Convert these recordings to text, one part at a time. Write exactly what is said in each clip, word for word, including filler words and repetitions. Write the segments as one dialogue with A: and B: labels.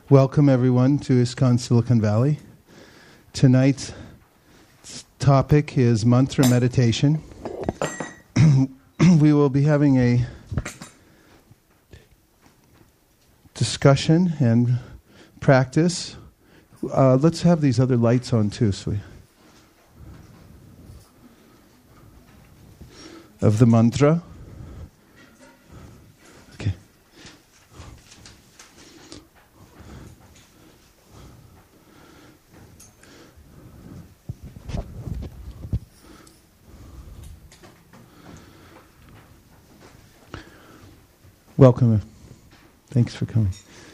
A: Welcome everyone to ISKCON Silicon Valley. Tonight's topic is mantra meditation. We will be having a discussion and practice. Uh, let's have these other lights on too, so we, of the mantra. Okay. Welcome. Thanks for coming.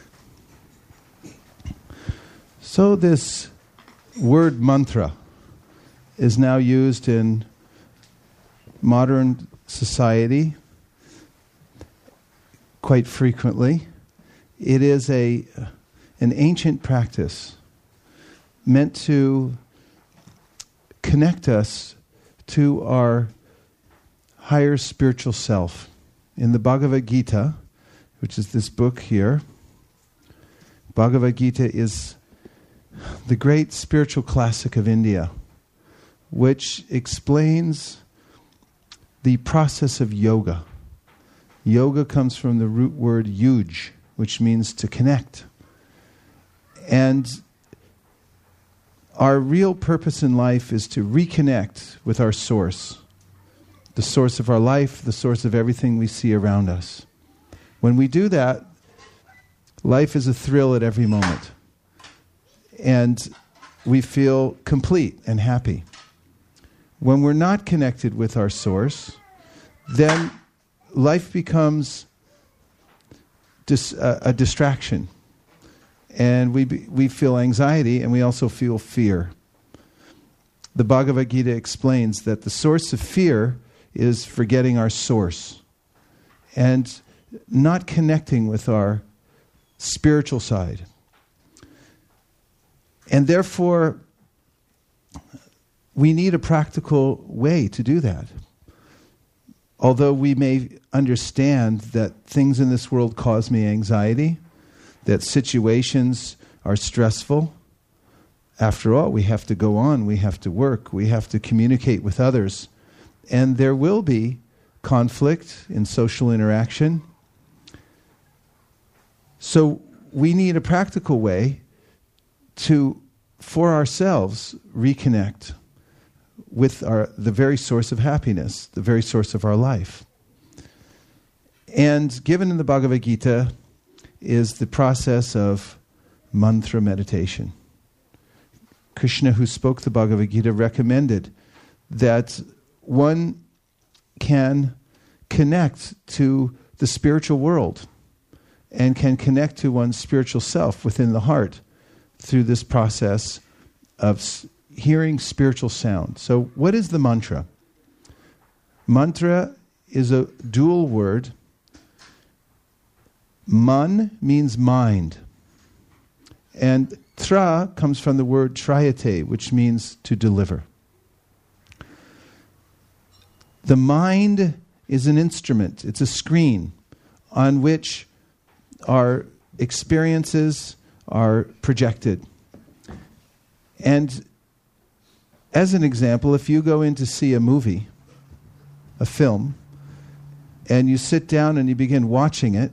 A: So this word mantra is now used in modern society quite frequently. It is a an ancient practice meant to connect us to our higher spiritual self. In the Bhagavad Gita, which is this book here, Bhagavad Gita is the great spiritual classic of India, which explains the process of yoga. Yoga comes from the root word yuj, which means to connect. And our real purpose in life is to reconnect with our source, the source of our life, the source of everything we see around us. When we do that, life is a thrill at every moment. And we feel complete and happy. When we're not connected with our source, then life becomes dis- uh, a distraction. And we be, we feel anxiety, and we also feel fear. The Bhagavad Gita explains that the source of fear is forgetting our source and not connecting with our spiritual side. And therefore, we need a practical way to do that. Although we may understand that things in this world cause me anxiety, that situations are stressful, after all, we have to go on, we have to work, we have to communicate with others. And there will be conflict in social interaction. So we need a practical way to, for ourselves, reconnect with our the very source of happiness, the very source of our life. And given in the Bhagavad Gita is the process of mantra meditation. Krishna, who spoke the Bhagavad Gita, recommended that one can connect to the spiritual world and can connect to one's spiritual self within the heart through this process of s- hearing spiritual sound. So what is the mantra? Mantra is a dual word. Man means mind. And tra comes from the word trayate, which means to deliver. The mind is an instrument. It's a screen on which our experiences are projected. And as an example, if you go in to see a movie, a film, and you sit down and you begin watching it,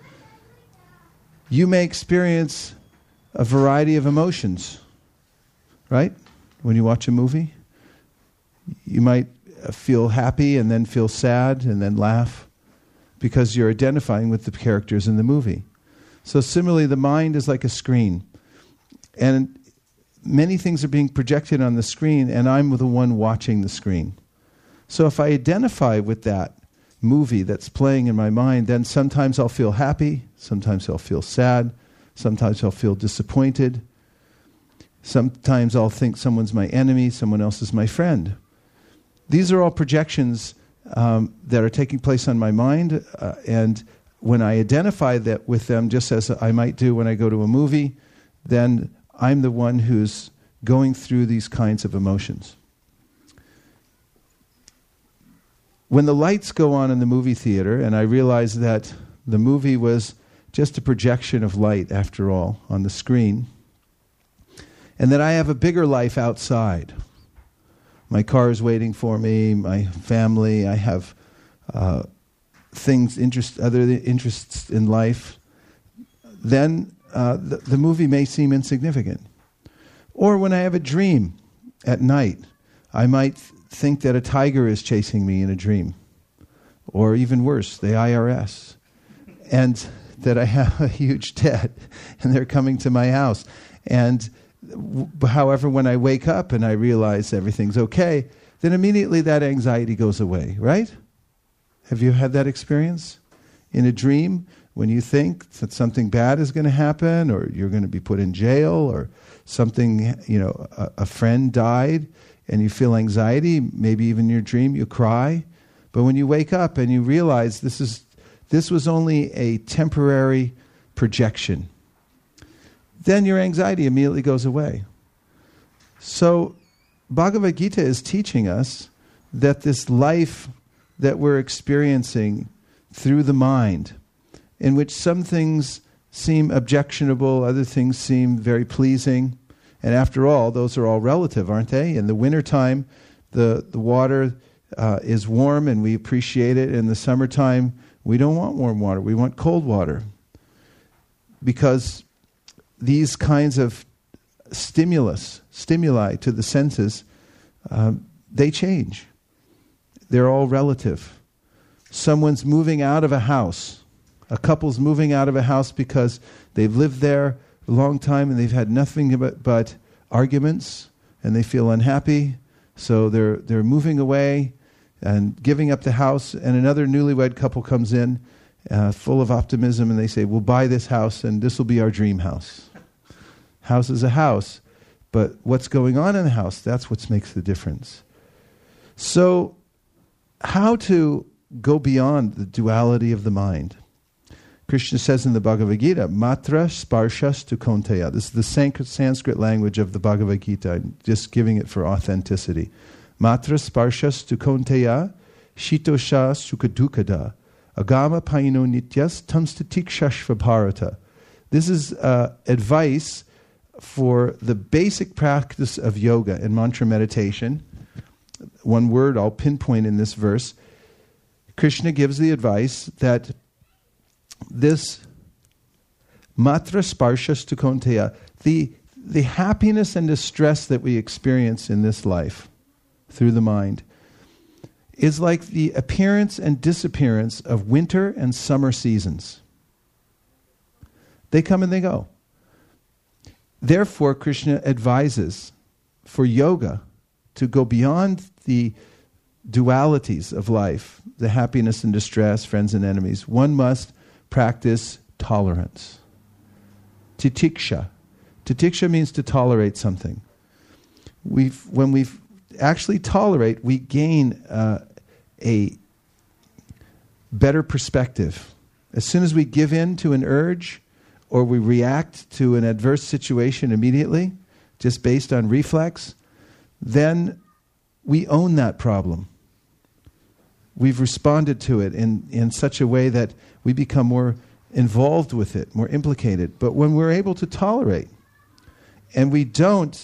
A: you may experience a variety of emotions, right? When you watch a movie, you might feel happy and then feel sad and then laugh because you're identifying with the characters in the movie. So similarly, the mind is like a screen. And many things are being projected on the screen, and I'm the one watching the screen. So if I identify with that movie that's playing in my mind, then sometimes I'll feel happy, sometimes I'll feel sad, sometimes I'll feel disappointed. Sometimes I'll think someone's my enemy, someone else is my friend. These are all projections um, that are taking place on my mind, uh, and when I identify that with them, just as I might do when I go to a movie, then I'm the one who's going through these kinds of emotions. When the lights go on in the movie theater, and I realize that the movie was just a projection of light, after all, on the screen. And that I have a bigger life outside. My car is waiting for me, my family, I have uh, things, interest, other interests in life. Then uh, the, the movie may seem insignificant. Or when I have a dream at night, I might think that a tiger is chasing me in a dream. Or even worse, the I R S. And that I have a huge debt and they're coming to my house. And w- however, when I wake up and I realize everything's okay, then immediately that anxiety goes away, right? Have you had that experience? In a dream, when you think that something bad is going to happen, or you're going to be put in jail, or something, you know, a, a friend died, and you feel anxiety, maybe even in your dream you cry. But when you wake up and you realize this is this was only a temporary projection, then your anxiety immediately goes away. So Bhagavad Gita is teaching us that this life that we're experiencing through the mind, in which some things seem objectionable, other things seem very pleasing, and after all, those are all relative, aren't they? In the wintertime, the, the water uh, is warm and we appreciate it. In the summertime, we don't want warm water, we want cold water. Because these kinds of stimulus, stimuli to the senses, um, they change. They're all relative. Someone's moving out of a house. A couple's moving out of a house because they've lived there a long time and they've had nothing but, but arguments, and they feel unhappy. So they're they're moving away and giving up the house, and another newlywed couple comes in uh, full of optimism, and they say, we'll buy this house and this will be our dream house. House is a house, but what's going on in the house, that's what makes the difference. So how to go beyond the duality of the mind? Krishna says in the Bhagavad Gita, Matra Sparshas tu Kaunteya. This is the Sanskrit language of the Bhagavad Gita. I'm just giving it for authenticity. Matra Sparshas tu Kaunteya, Shitosha Sukadukada, Agama Paino Nityas Tamstatikshashva Bharata. This is uh, advice for the basic practice of yoga and mantra meditation. One word I'll pinpoint in this verse. Krishna gives the advice that this matra sparshas tu kaunteya, the, the happiness and distress that we experience in this life through the mind, is like the appearance and disappearance of winter and summer seasons. They come and they go. Therefore, Krishna advises for yoga to go beyond the dualities of life, the happiness and distress, friends and enemies. One must practice tolerance. Titiksha. Titiksha means to tolerate something. We've, when we actually tolerate, we gain uh, a better perspective. As soon as we give in to an urge, or we react to an adverse situation immediately, just based on reflex, then we own that problem. We've responded to it in, in such a way that we become more involved with it, more implicated. But when we're able to tolerate, and we don't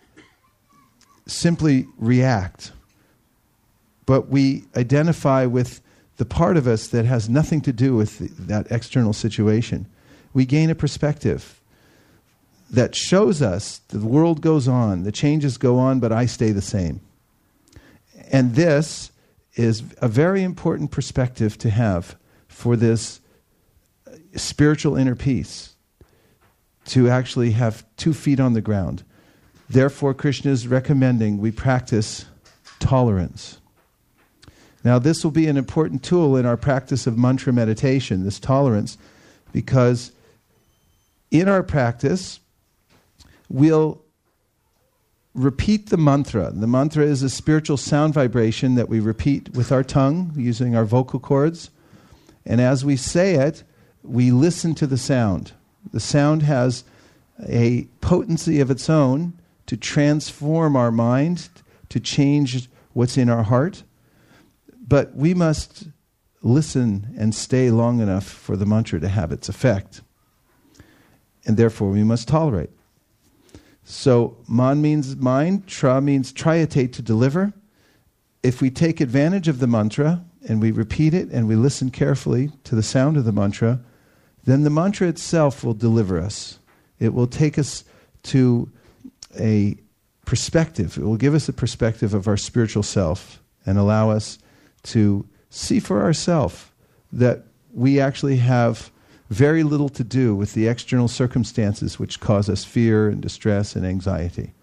A: simply react, but we identify with the part of us that has nothing to do with the, that external situation, we gain a perspective that shows us the world goes on, the changes go on, but I stay the same. And this is a very important perspective to have for this spiritual inner peace, to actually have two feet on the ground. Therefore, Krishna is recommending we practice tolerance. Now, this will be an important tool in our practice of mantra meditation, this tolerance, because in our practice, we'll repeat the mantra. The mantra is a spiritual sound vibration that we repeat with our tongue, using our vocal cords. And as we say it, we listen to the sound. The sound has a potency of its own to transform our mind, to change what's in our heart. But we must listen and stay long enough for the mantra to have its effect. And therefore we must tolerate. So man means mind, tra means triatate, to deliver. If we take advantage of the mantra and we repeat it and we listen carefully to the sound of the mantra, then the mantra itself will deliver us. It will take us to a perspective. It will give us a perspective of our spiritual self and allow us to see for ourselves that we actually have very little to do with the external circumstances which cause us fear and distress and anxiety.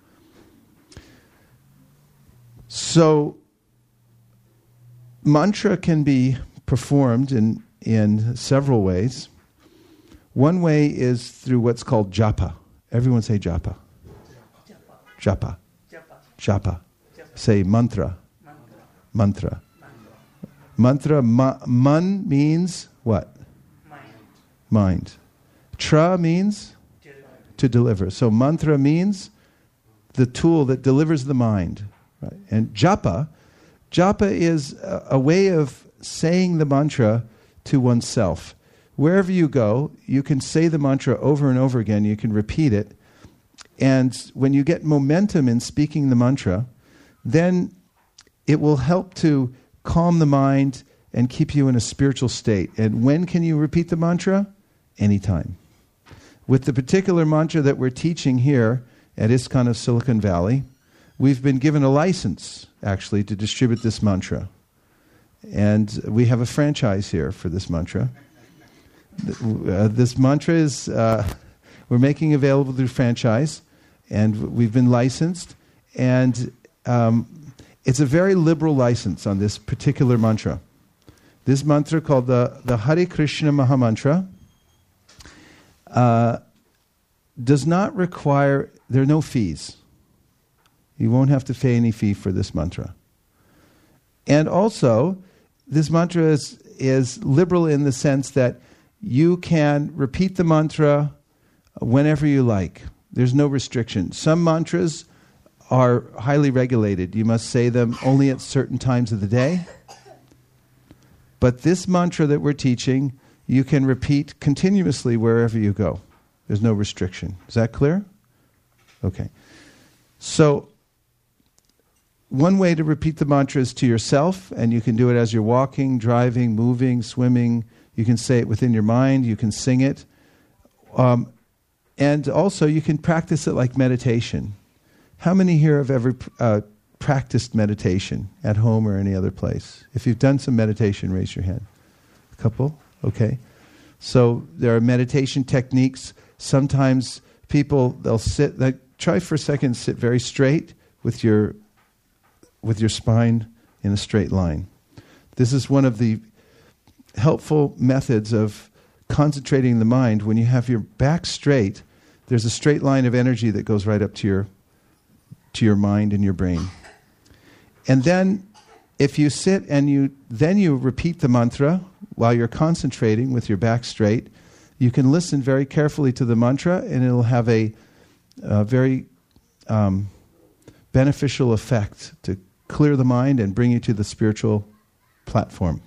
A: So, mantra can be performed in, in several ways. One way is through what's called japa. Everyone say japa. Japa. Japa. Say mantra. Mantra. Mantra. Ma, man means what? Mind. Tra means to deliver. So mantra means the tool that delivers the mind. Right? And japa, japa is a, a way of saying the mantra to oneself. Wherever you go, you can say the mantra over and over again. You can repeat it. And when you get momentum in speaking the mantra, then it will help to calm the mind and keep you in a spiritual state. And when can you repeat the mantra? Anytime. With the particular mantra that we're teaching here at ISKCON of Silicon Valley, we've been given a license, actually, to distribute this mantra. And we have a franchise here for this mantra. Uh, this mantra is, uh, we're making available through franchise, and we've been licensed. And um, it's a very liberal license on this particular mantra. This mantra called the, the Hare Krishna Mahamantra Uh, does not require, there are no fees. You won't have to pay any fee for this mantra. And also, this mantra is, is liberal in the sense that you can repeat the mantra whenever you like. There's no restriction. Some mantras are highly regulated. You must say them only at certain times of the day. But this mantra that we're teaching, you can repeat continuously wherever you go. There's no restriction. Is that clear? Okay. So, one way to repeat the mantra is to yourself, and you can do it as you're walking, driving, moving, swimming. You can say it within your mind. You can sing it. Um, and also, you can practice it like meditation. How many here have ever uh, practiced meditation at home or any other place? If you've done some meditation, raise your hand. A couple? Okay. So there are meditation techniques. Sometimes people, they'll sit, like, try for a second, sit very straight with your with your spine in a straight line. This is one of the helpful methods of concentrating the mind. When you have your back straight, there's a straight line of energy that goes right up to your to your mind and your brain. And then if you sit and you then you repeat the mantra while you're concentrating with your back straight, you can listen very carefully to the mantra, and it'll have a, a very um, beneficial effect to clear the mind and bring you to the spiritual platform.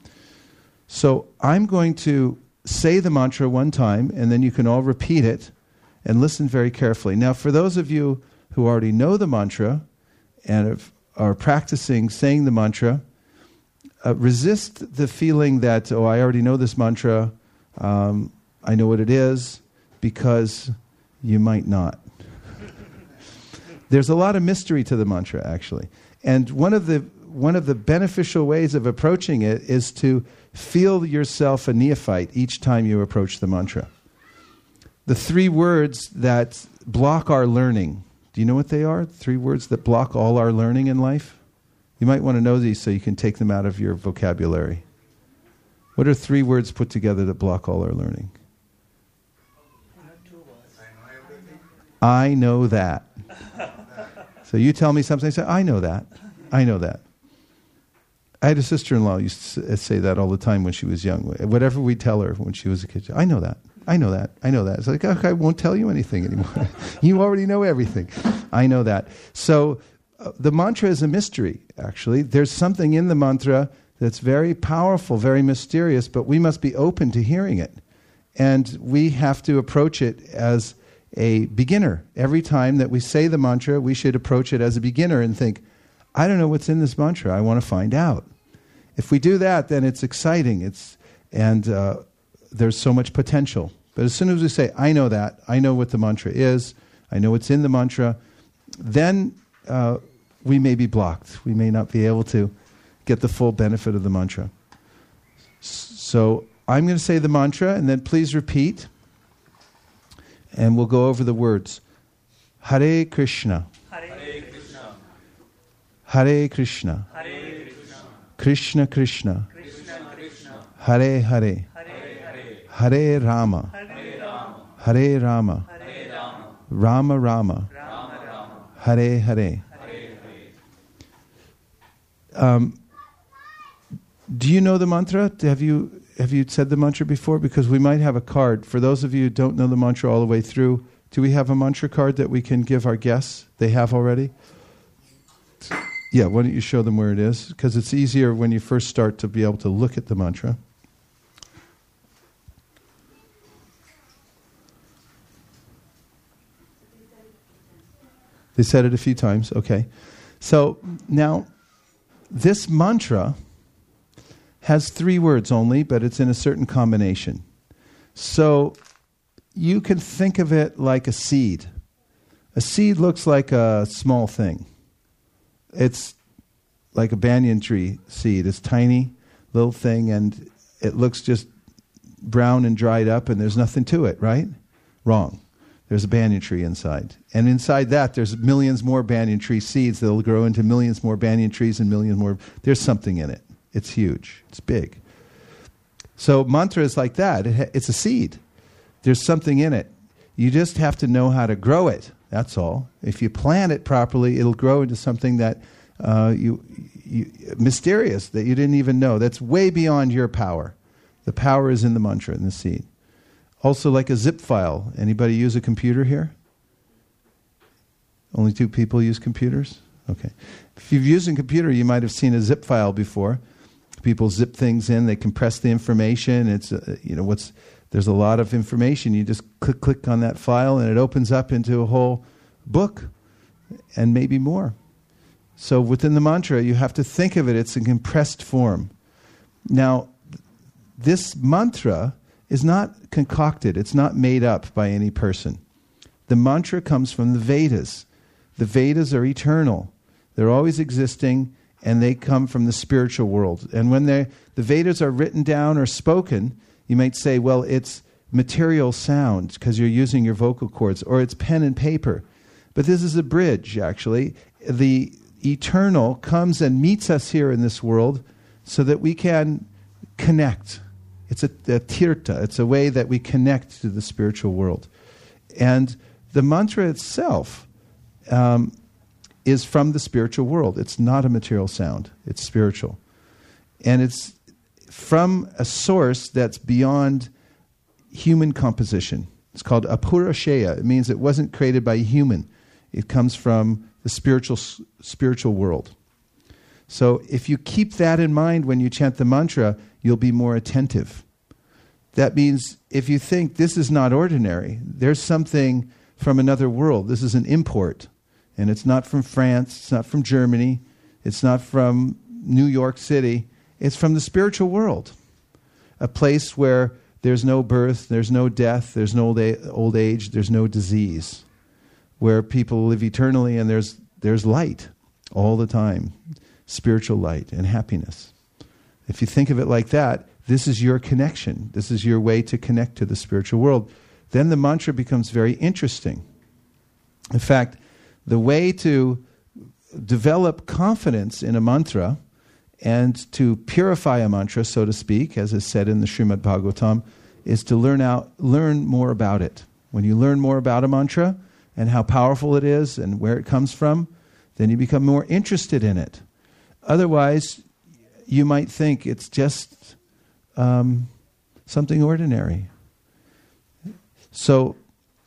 A: So I'm going to say the mantra one time, and then you can all repeat it and listen very carefully. Now, for those of you who already know the mantra and have, are practicing saying the mantra, uh, resist the feeling that, oh, I already know this mantra, um, I know what it is, because you might not. There's a lot of mystery to the mantra, actually. And one of the one of the beneficial ways of approaching it is to feel yourself a neophyte each time you approach the mantra. The three words that block our learning, do you know what they are? Three words that block all our learning in life? You might want to know these so you can take them out of your vocabulary. What are three words put together that block all our learning? I know that. So you tell me something, I say, I know that. I know that. I had a sister-in-law who used to say that all the time when she was young. Whatever we tell her when she was a kid, I know that. I know that. I know that. It's like, okay, I won't tell you anything anymore. You already know everything. I know that. So uh, the mantra is a mystery, actually. There's something in the mantra that's very powerful, very mysterious, but we must be open to hearing it. And we have to approach it as a beginner. Every time that we say the mantra, we should approach it as a beginner and think, I don't know what's in this mantra. I want to find out. If we do that, then it's exciting. It's and uh, there's so much potential. But as soon as we say, I know that, I know what the mantra is, I know what's in the mantra, then uh, we may be blocked. We may not be able to get the full benefit of the mantra. So I'm going to say the mantra, and then please repeat, and we'll go over the words. Hare Krishna.
B: Hare Krishna.
A: Hare Krishna.
B: Hare Krishna.
A: Krishna Krishna.
B: Krishna Krishna.
A: Hare Hare.
B: Hare Hare.
A: Hare Rama.
B: Hare Rama.
A: Hare Rama.
B: Hare Rama.
A: Rama Rama.
B: Rama Rama.
A: Hare Hare.
B: Hare Hare.
A: Um, do you know the mantra? Have you have you said the mantra before? Because we might have a card. For those of you who don't know the mantra all the way through, do we have a mantra card that we can give our guests? They have already? Yeah, why don't you show them where it is? Because it's easier when you first start to be able to look at the mantra. They said it a few times, okay. So now, this mantra has three words only, but it's in a certain combination. So you can think of it like a seed. A seed looks like a small thing. It's like a banyan tree seed. It's tiny, little thing, and it looks just brown and dried up, and there's nothing to it, right? Wrong. There's a banyan tree inside. And inside that, there's millions more banyan tree seeds that will grow into millions more banyan trees and millions more. There's something in it. It's huge. It's big. So mantra is like that. It ha- it's a seed. There's something in it. You just have to know how to grow it. That's all. If you plant it properly, it'll grow into something that uh, you, you mysterious that you didn't even know. That's way beyond your power. The power is in the mantra, in the seed. Also, like a zip file. Anybody use a computer here? Only two people use computers? Okay. If you've used a computer, you might have seen a zip file before. People zip things in. They compress the information. It's uh, you know what's there's a lot of information. You just click click on that file, and it opens up into a whole book, and maybe more. So within the mantra, you have to think of it. It's in compressed form. Now, this mantra is not concocted. It's not made up by any person. The mantra comes from the Vedas. The Vedas are eternal. They're always existing, and they come from the spiritual world. And when the Vedas are written down or spoken, you might say, well, it's material sound because you're using your vocal cords, or it's pen and paper. But this is a bridge, actually. The eternal comes and meets us here in this world so that we can connect. It's a, a tirtha. It's a way that we connect to the spiritual world. And the mantra itself um, is from the spiritual world. It's not a material sound. It's spiritual. And it's from a source that's beyond human composition. It's called apurusheya. It means it wasn't created by a human. It comes from the spiritual spiritual world. So if you keep that in mind when you chant the mantra, you'll be more attentive. That means if you think this is not ordinary, there's something from another world. This is an import. And it's not from France, it's not from Germany, it's not from New York City. It's from the spiritual world. A place where there's no birth, there's no death, there's no old, a- old age, there's no disease. Where people live eternally and there's there's light all the time. Spiritual light and happiness. If you think of it like that, this is your connection. This is your way to connect to the spiritual world. Then the mantra becomes very interesting. In fact, the way to develop confidence in a mantra and to purify a mantra, so to speak, as is said in the Srimad Bhagavatam, is to learn out, learn more about it. When you learn more about a mantra and how powerful it is and where it comes from, then you become more interested in it. Otherwise, you might think it's just um, something ordinary. So,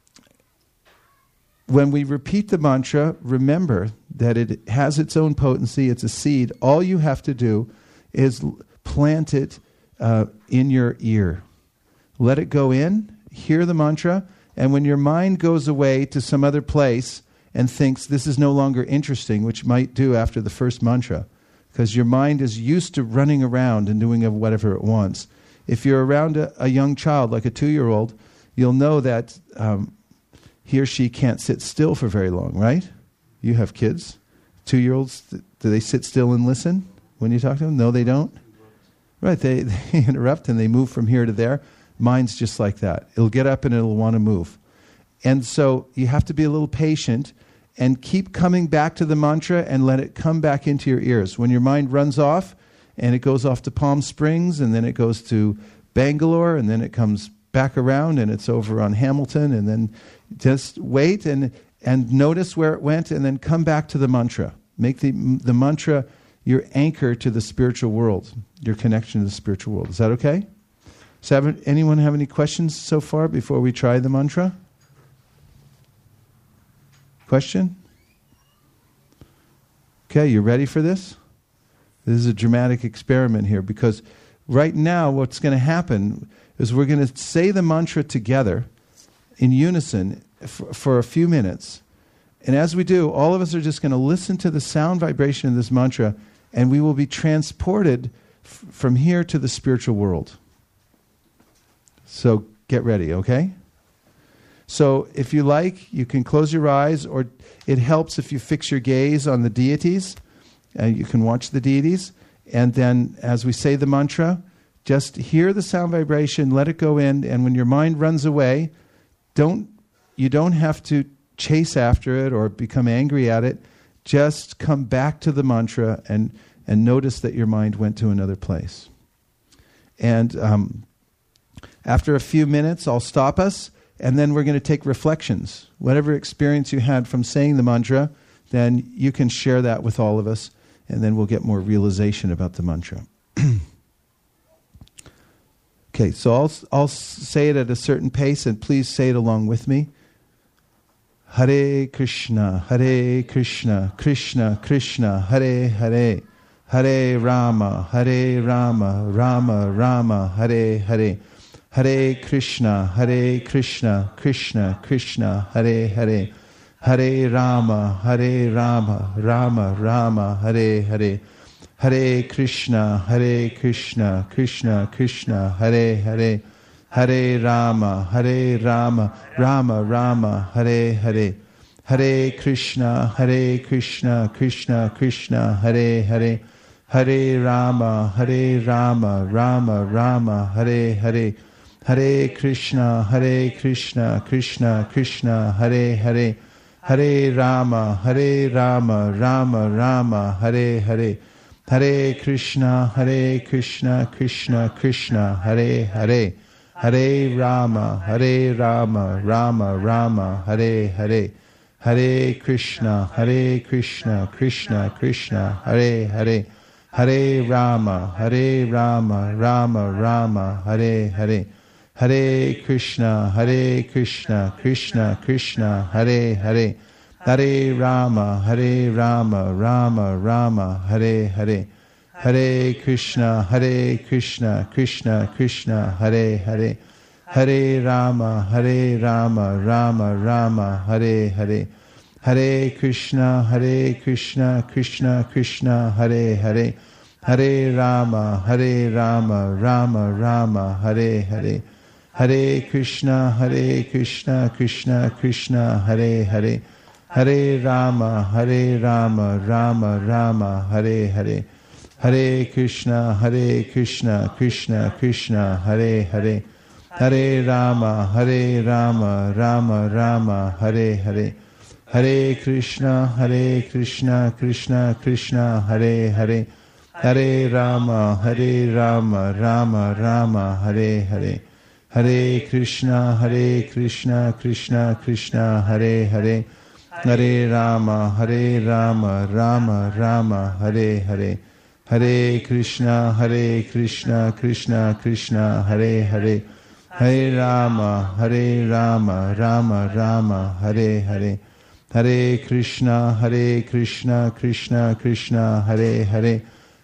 A: when we repeat the mantra, remember that it has its own potency. It's a seed. All you have to do is l- plant it uh, in your ear. Let it go in, hear the mantra, and when your mind goes away to some other place and thinks this is no longer interesting, which it might do after the first mantra, because your mind is used to running around and doing whatever it wants. If you're around a, a young child, like a two-year-old, you'll know that um, he or she can't sit still for very long, right? You have kids. Two-year-olds, th- do they sit still and listen when you talk to them? No, they don't. Right, they, they interrupt and they move from here to there. Mind's just like that. It'll get up and it'll want to move. And so you have to be a little patient and keep coming back to the mantra and let it come back into your ears. When your mind runs off and it goes off to Palm Springs and then it goes to Bangalore and then it comes back around and it's over on Hamilton, and then just wait and and notice where it went and then come back to the mantra. Make the the mantra your anchor to the spiritual world, your connection to the spiritual world. Is that okay? So have, anyone have any questions so far before we try the mantra? Question? Okay, you ready for this? This is a dramatic experiment here, because right now what's going to happen is we're going to say the mantra together in unison for, for a few minutes. And as we do, all of us are just going to listen to the sound vibration of this mantra, and we will be transported f- from here to the spiritual world. So get ready, okay? So if you like, you can close your eyes, or it helps if you fix your gaze on the deities. Uh, you can watch the deities. And then as we say the mantra, just hear the sound vibration, let it go in, and when your mind runs away, don't you don't have to chase after it or become angry at it. Just come back to the mantra and, and notice that your mind went to another place. And um, after a few minutes, I'll stop us, and then we're going to take reflections. Whatever experience you had from saying the mantra, then you can share that with all of us, and then we'll get more realization about the mantra. Okay, so I'll I'll say it at a certain pace, and please say it along with me. Hare Krishna, Hare Krishna, Krishna Krishna, Hare Hare, Hare Rama, Hare Rama, Rama Rama, Hare Hare, Hare Krishna, Hare Krishna, Krishna Krishna, Hare Hare, Hare Rama, Hare Rama, Rama Rama, Hare Hare, Hare Krishna, Hare Krishna, Krishna Krishna, Hare Hare, Hare Rama, Hare Rama, Rama Rama, Hare Hare, Hare Krishna, Hare Krishna, Krishna Krishna, Hare Hare, Hare Rama, Hare Rama, Rama Rama, Hare Hare, Hare Krishna, Hare Krishna, Krishna Krishna, Hare Hare, Hare Rama, Hare Rama, Rama Rama, Hare Hare, Hare Krishna, Hare Krishna, Krishna Krishna, Hare Hare, Hare Rama, Hare Rama, Rama Rama, Hare Hare, Hare Krishna, Hare Krishna, Krishna Krishna, Hare Hare, Hare Rama, Hare Rama, Rama Rama, Hare Hare, Hare Krishna, Hare Krishna, Krishna Krishna, Hare Hare, Hare Rama, Hare Rama, Rama Rama, Hare Hare, Hare Krishna, Hare Krishna, Krishna Krishna, Hare Hare, Hare Rama, Hare Rama, Rama Rama, Hare Hare, Hare Krishna, Hare Krishna, Krishna Krishna, Hare Hare, Hare Rama, Hare Rama, Rama Rama, Hare Hare, Hare Krishna, Hare Krishna, Krishna Krishna, Hare Hare, Hare Rama, Hare Rama, Rama Rama, Hare Hare, Hare Krishna, Hare Krishna, Krishna Krishna, Hare Hare, Hare Rama, Hare Rama, Rama Rama, Hare Hare, Hare Krishna, Hare Krishna, Krishna Krishna, Hare Hare, Hare Rama, Hare Rama, Rama Rama, Hare Hare, Hare Krishna, Hare Krishna, Krishna Krishna, Hare Hare, Hare Rama, Hare Rama, Rama Rama, Hare Hare, Hare Krishna, Hare Krishna, Krishna Krishna, Hare Hare, Hare Rama, Hare Rama, Rama Rama, Hare Hare, Hare Krishna, Hare Krishna, Krishna Krishna, Hare Hare,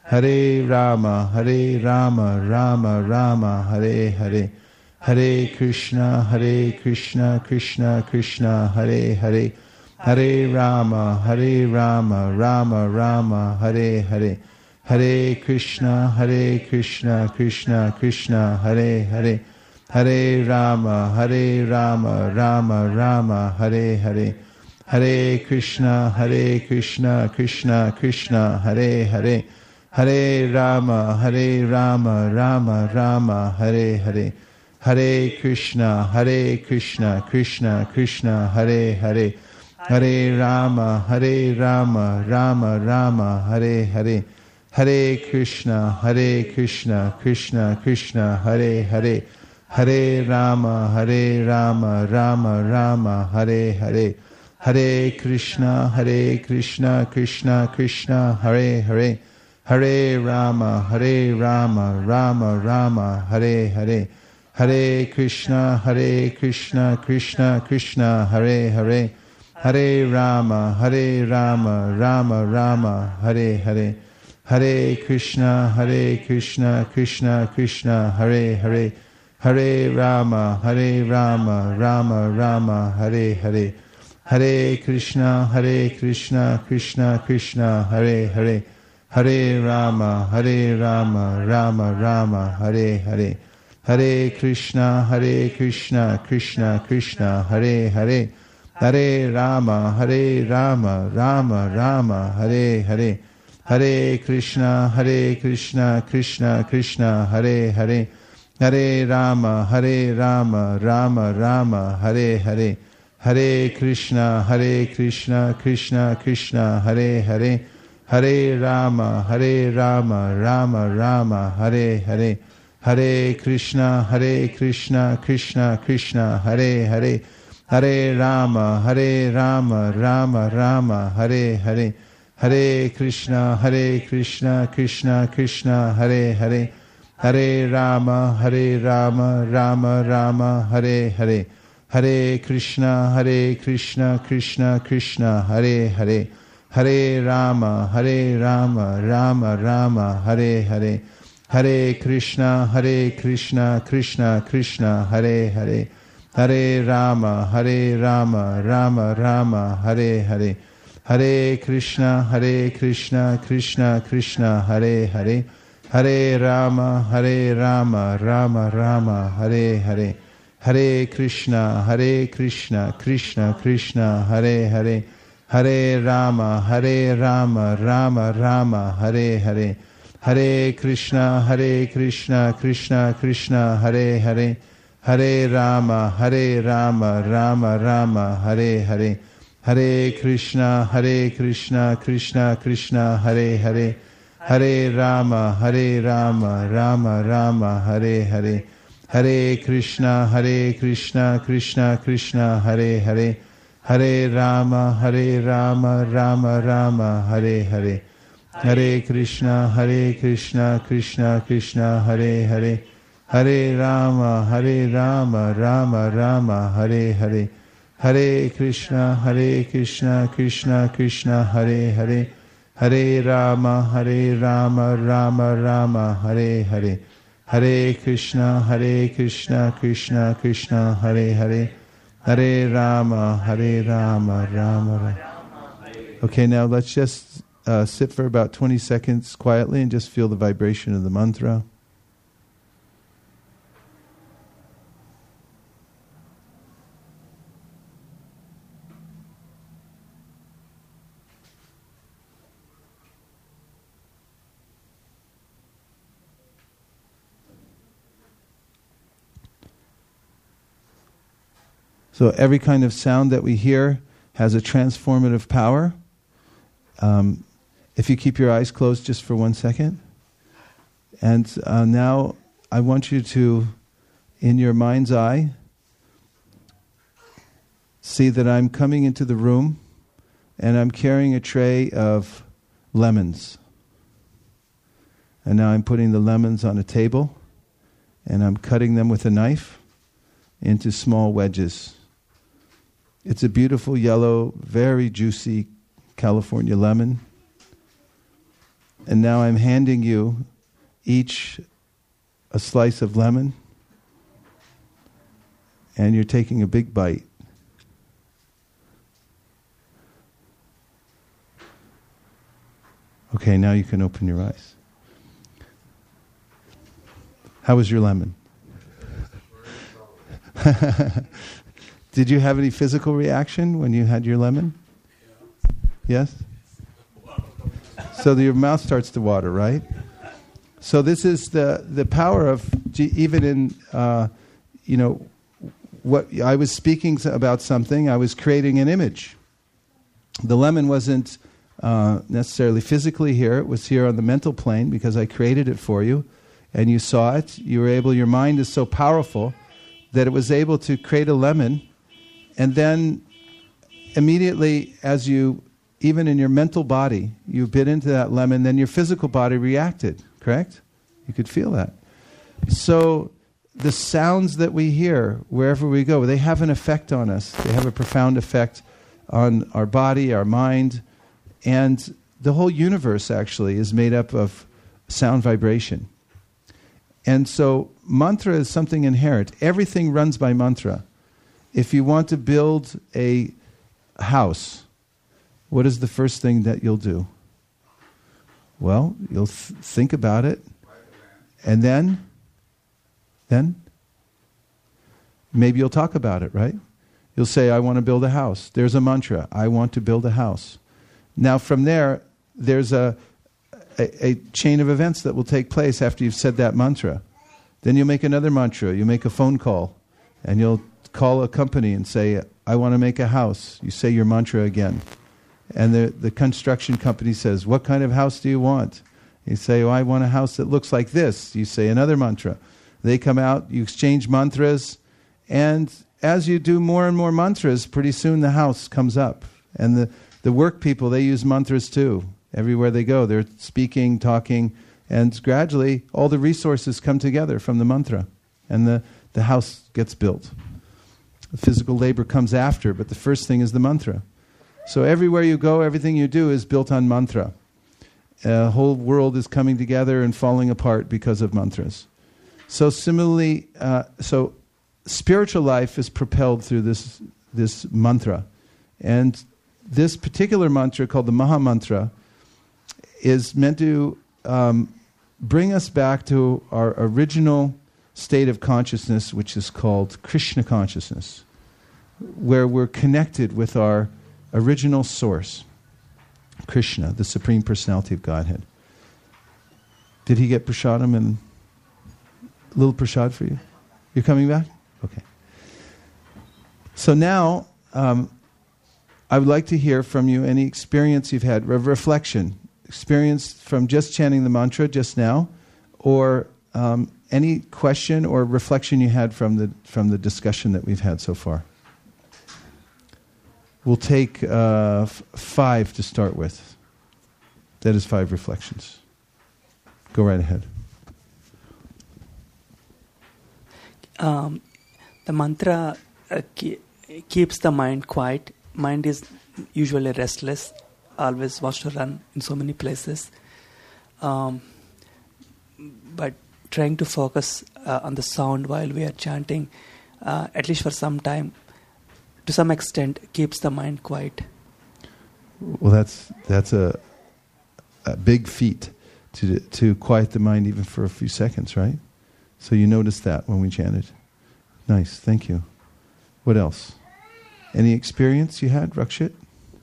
A: Hare Rama, Hare Rama, Rama Rama, Hare Hare. Hare Krishna, Hare Krishna, Krishna Krishna, Hare Hare. Hare Rama, Hare Rama, Rama Rama, Hare Hare. Hare Krishna, Hare Krishna, Krishna Krishna, Hare Hare. Hare Rama, Hare Rama, Rama Rama, Hare Hare. Hare Krishna, Hare Krishna, Krishna Krishna, Hare Hare. Hare Rama, Hare Rama, Rama Rama, Hare Hare. Hare Krishna, Hare Krishna, Krishna Krishna, Hare Hare. Hare Rama, Hare Rama, Rama Rama, Hare Hare. Hare Krishna, Hare Krishna, Krishna Krishna, Hare Hare. Hare Rama, Hare Rama, Rama Rama, Hare Hare. Hare Krishna, Hare Krishna, Krishna Krishna, Hare Hare. Hare Rama, Hare Rama, Rama Rama, Hare Hare. Hare Krishna, Hare Krishna, Krishna Krishna, Hare Hare. Hare Rama, Hare Rama, Rama Rama, Hare Hare. Hare Krishna, Hare Krishna, Krishna Krishna, Hare Hare. Hare Rama, Hare Rama, Rama Rama, Hare Hare. Hare Krishna, Hare Krishna, Krishna Krishna, Hare Hare. Hare Rama, Hare Rama, Rama Rama, Hare Hare. Hare Krishna, Hare Krishna, Krishna Krishna, Hare Hare. Hare Rama, Hare Rama, Rama Rama, Hare Hare. Hare Krishna, Hare Krishna, Krishna Krishna, Hare Hare. Hare Rama, Hare Rama, Rama Rama, Hare Hare. Hare Krishna, Hare Krishna, Krishna Krishna, Hare Hare. Hare Rama, Hare Rama, Rama Rama, Hare Hare. Hare Krishna, Hare Krishna, Krishna Krishna, Hare Hare. Hare Rama, Hare Rama, Rama Rama, Hare Hare. Hare Krishna, Hare Krishna, Krishna Krishna, Hare Hare. Hare Rama, Hare Rama, Rama Rama, Hare Hare. Hare Krishna, Hare Krishna, Krishna Krishna, Hare Hare. Hare Rama, Hare Rama, Rama Rama, Hare Hare. Hare Krishna, Hare Krishna, Krishna Krishna, Hare Hare. Hare Rama, Hare Rama, Rama Rama, Hare Hare. Hare Krishna, Hare Krishna, Krishna Krishna, Hare Hare. Hare Rama, Hare Rama, Rama Rama, Hare Hare. Hare Krishna, Hare Krishna, Krishna Krishna, Hare Hare. Hare Rama, Hare Rama, Rama Rama, Hare Hare. Hare Krishna, Hare Krishna, Krishna Krishna, Hare Hare. Hare Rama, Hare Rama, Rama Rama, Hare Hare. Hare Krishna, Hare Krishna, Krishna Krishna, Hare Hare. Hare Rama, Hare Rama, Rama Rama, Hare Hare. Hare Krishna, Hare Krishna, Krishna Krishna, Hare Hare. Hare Rama, Hare Rama, Rama Rama, Hare Hare. Hare Krishna, Hare Krishna, Krishna Krishna, Hare Hare. Hare Rama, Hare Rama, Rama Rama, Hare Hare. Hare Krishna, Hare Krishna, Krishna Krishna, Hare Hare. Hare Rama, Hare Rama, Rama Rama, Hare Hare. Hare Krishna, Hare Krishna, Krishna Krishna, Hare Hare. Hare Rama, Hare Rama, Rama Rama. Okay, now let's just uh, sit for about twenty seconds quietly and just feel the vibration of the mantra. So every kind of sound that we hear has a transformative power. Um, if you keep your eyes closed just for one second. And uh, now I want you to, in your mind's eye, see that I'm coming into the room and I'm carrying a tray of lemons. And now I'm putting the lemons on a table and I'm cutting them with a knife into small wedges. It's a beautiful yellow, very juicy California lemon. And now I'm handing you each a slice of lemon, and you're taking a big bite. Okay, now you can open your eyes. How was your lemon? Did you have any physical reaction when you had your lemon? Yes? So your mouth starts to water, right? So this is the, the power of, even in, uh, you know, what I was speaking about something, I was creating an image. The lemon wasn't uh, necessarily physically here, it was here on the mental plane because I created it for you, and you saw it. You were able, your mind is so powerful that it was able to create a lemon, and then immediately as you, even in your mental body, you bit into that lemon, then your physical body reacted, correct? You could feel that. So the sounds that we hear wherever we go, they have an effect on us. They have a profound effect on our body, our mind, and the whole universe actually is made up of sound vibration. And so mantra is something inherent. Everything runs by mantra. If you want to build a house, what is the first thing that you'll do? Well, you'll th- think about it, and then, then, maybe you'll talk about it, right? You'll say, I want to build a house. There's a mantra, I want to build a house. Now from there, there's a, a, a chain of events that will take place after you've said that mantra. Then you'll make another mantra, you make a phone call, and you'll call a company and say, I want to make a house. You say your mantra again. And the, the construction company says, what kind of house do you want? You say, oh, I want a house that looks like this. You say another mantra. They come out, you exchange mantras, and as you do more and more mantras, pretty soon the house comes up. And the, the work people, they use mantras too. Everywhere they go, they're speaking, talking, and gradually all the resources come together from the mantra. And the, the house gets built. The physical labor comes after, but the first thing is the mantra. So everywhere you go, everything you do is built on mantra. The uh, whole world is coming together and falling apart because of mantras. So similarly, uh, so spiritual life is propelled through this this mantra. And this particular mantra, called the Maha Mantra, is meant to um, bring us back to our original state of consciousness, which is called Krishna consciousness, where we're connected with our original source, Krishna, the Supreme Personality of Godhead. Did he get prasadam and a little prasad for you? You're coming back? Okay. So now, um, I would like to hear from you any experience you've had, of reflection, experience from just chanting the mantra just now, or um, any question or reflection you had from the from the discussion that we've had so far. We'll take uh, f- five to start with. That is five reflections. Go right ahead.
C: Um, the mantra uh, ke- keeps the mind quiet. Mind is usually restless, always wants to run in so many places. Um, but trying to focus uh, on the sound while we are chanting, uh, at least for some time, to some extent, keeps the mind quiet.
A: Well, that's that's a a big feat to to quiet the mind even for a few seconds, right? So you noticed that when we chanted. Nice, thank you. What else? Any experience you had, Rakshit?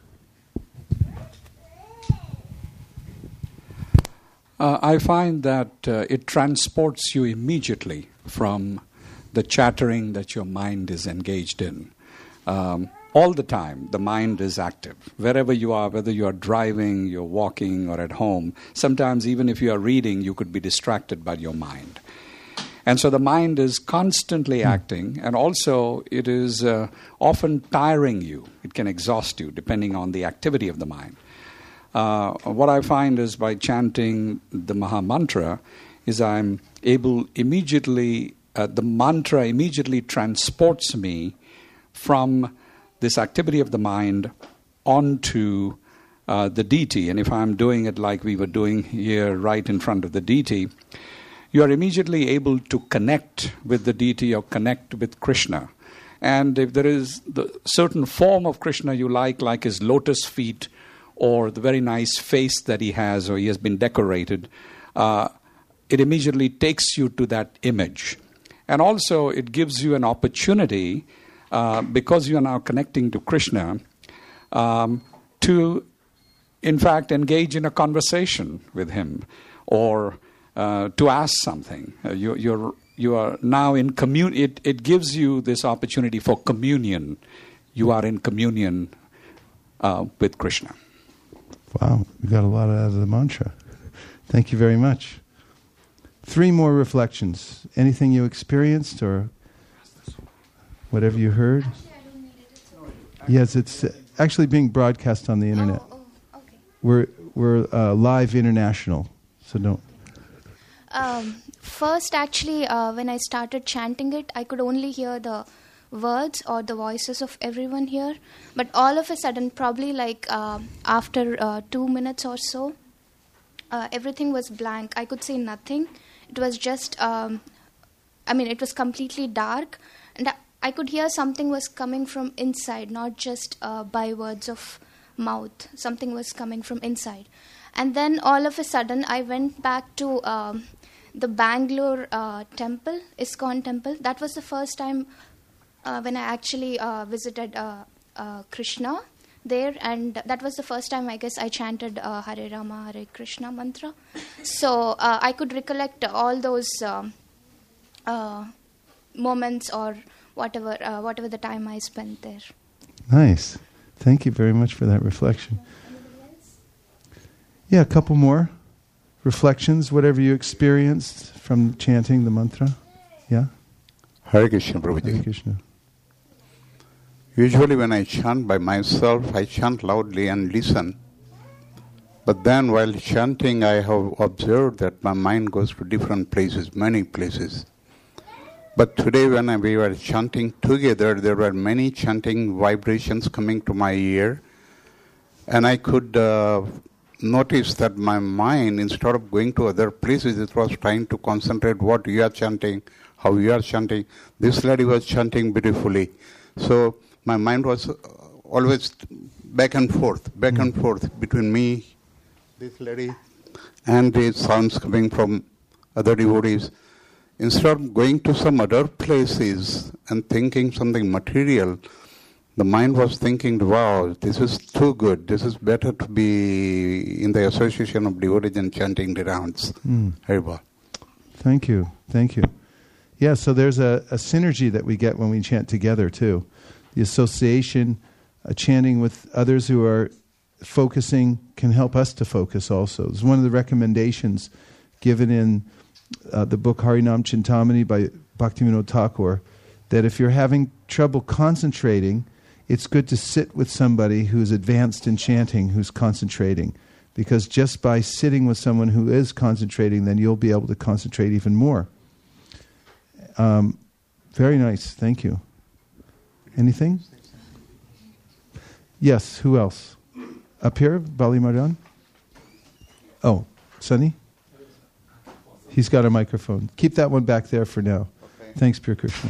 D: Uh, I find that uh, it transports you immediately from the chattering that your mind is engaged in. Um, all the time, the mind is active. Wherever you are, whether you are driving, you're walking, or at home, sometimes even if you are reading, you could be distracted by your mind. And so the mind is constantly acting, and also it is uh, often tiring you. It can exhaust you, depending on the activity of the mind. Uh, what I find is by chanting the Maha Mantra, is I'm able immediately, uh, the mantra immediately transports me from this activity of the mind onto uh, the deity, and if I'm doing it like we were doing here right in front of the deity, you are immediately able to connect with the deity or connect with Krishna. And if there is the certain form of Krishna you like, like his lotus feet or the very nice face that he has or he has been decorated, uh, it immediately takes you to that image. And also it gives you an opportunity, uh, because you are now connecting to Krishna, um, to in fact engage in a conversation with him or uh, to ask something. Uh, you, you're, you are now in commun. It, it gives you this opportunity for communion. You are in communion uh, with Krishna.
A: Wow, we got a lot out of the mantra. Thank you very much. Three more reflections. Anything you experienced or whatever you heard?
E: Actually, I don't need it. It's okay.
A: Yes, it's uh, actually being broadcast on the internet.
E: Oh, oh, okay.
A: We're we're uh, live international, so don't.
E: Um, first, actually, uh, when I started chanting it, I could only hear the words or the voices of everyone here. But all of a sudden, probably like uh, after uh, two minutes or so, uh, everything was blank. I could see nothing. It was just, um, I mean, it was completely dark. And I, I could hear something was coming from inside, not just uh, by words of mouth. Something was coming from inside. And then all of a sudden, I went back to um, the Bangalore uh, temple, ISKCON temple. That was the first time uh, when I actually uh, visited uh, uh, Krishna there. And that was the first time, I guess, I chanted uh, Hare Rama, Hare Krishna mantra. So uh, I could recollect all those um, uh, moments or whatever, uh, whatever the time I spent there.
A: Nice. Thank you very much for that reflection. Yeah, a couple more reflections, whatever you experienced from chanting the mantra. Yeah?
F: Hare Krishna, Prabhuji.
A: Hare Krishna.
F: Usually when I chant by myself, I chant loudly and listen. But then while chanting, I have observed that my mind goes to different places, many places. But today when I, we were chanting together, there were many chanting vibrations coming to my ear. And I could uh, notice that my mind, instead of going to other places, it was trying to concentrate what you are chanting, how you are chanting. This lady was chanting beautifully. So my mind was always back and forth, back mm. and forth between me, this lady, and the sounds coming from other devotees. Instead of going to some other places and thinking something material, the mind was thinking, wow, this is too good. This is better to be in the association of devotees and chanting the rounds.
A: Mm.
F: Haribol.
A: Thank you. Thank you. Yeah, so there's a, a synergy that we get when we chant together, too. The association, uh, chanting with others who are focusing can help us to focus also. It's one of the recommendations given in uh, the book Harinam Chintamani by Bhaktivinoda Thakur, that if you're having trouble concentrating, it's good to sit with somebody who's advanced in chanting, who's concentrating. Because just by sitting with someone who is concentrating, then you'll be able to concentrate even more. Um, very nice. Thank you. Anything? Yes, who else? Up here, Bali Maran? Oh, Sunny? He's got a microphone. Keep that one back there for now. Okay. Thanks, Pure Krishna.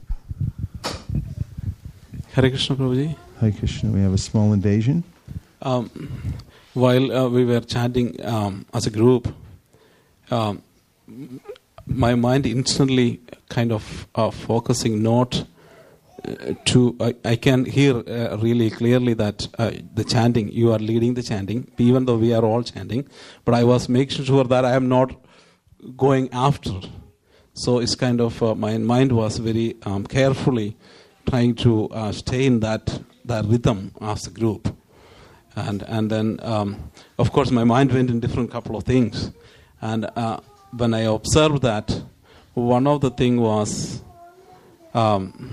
G: Hare Krishna, Prabhuji.
A: Hare Krishna. We have a small invasion.
G: Um, while uh, we were chanting um, as a group, um, my mind instantly kind of uh, focusing not uh, to, I, I can hear uh, really clearly that uh, the chanting, you are leading the chanting, even though we are all chanting, but I was making sure that I am not going after. So it's kind of, uh, my mind was very um, carefully trying to uh, stay in that, that rhythm as a group. And and then, um, of course, my mind went in different couple of things. And uh, when I observed that, one of the thing was um,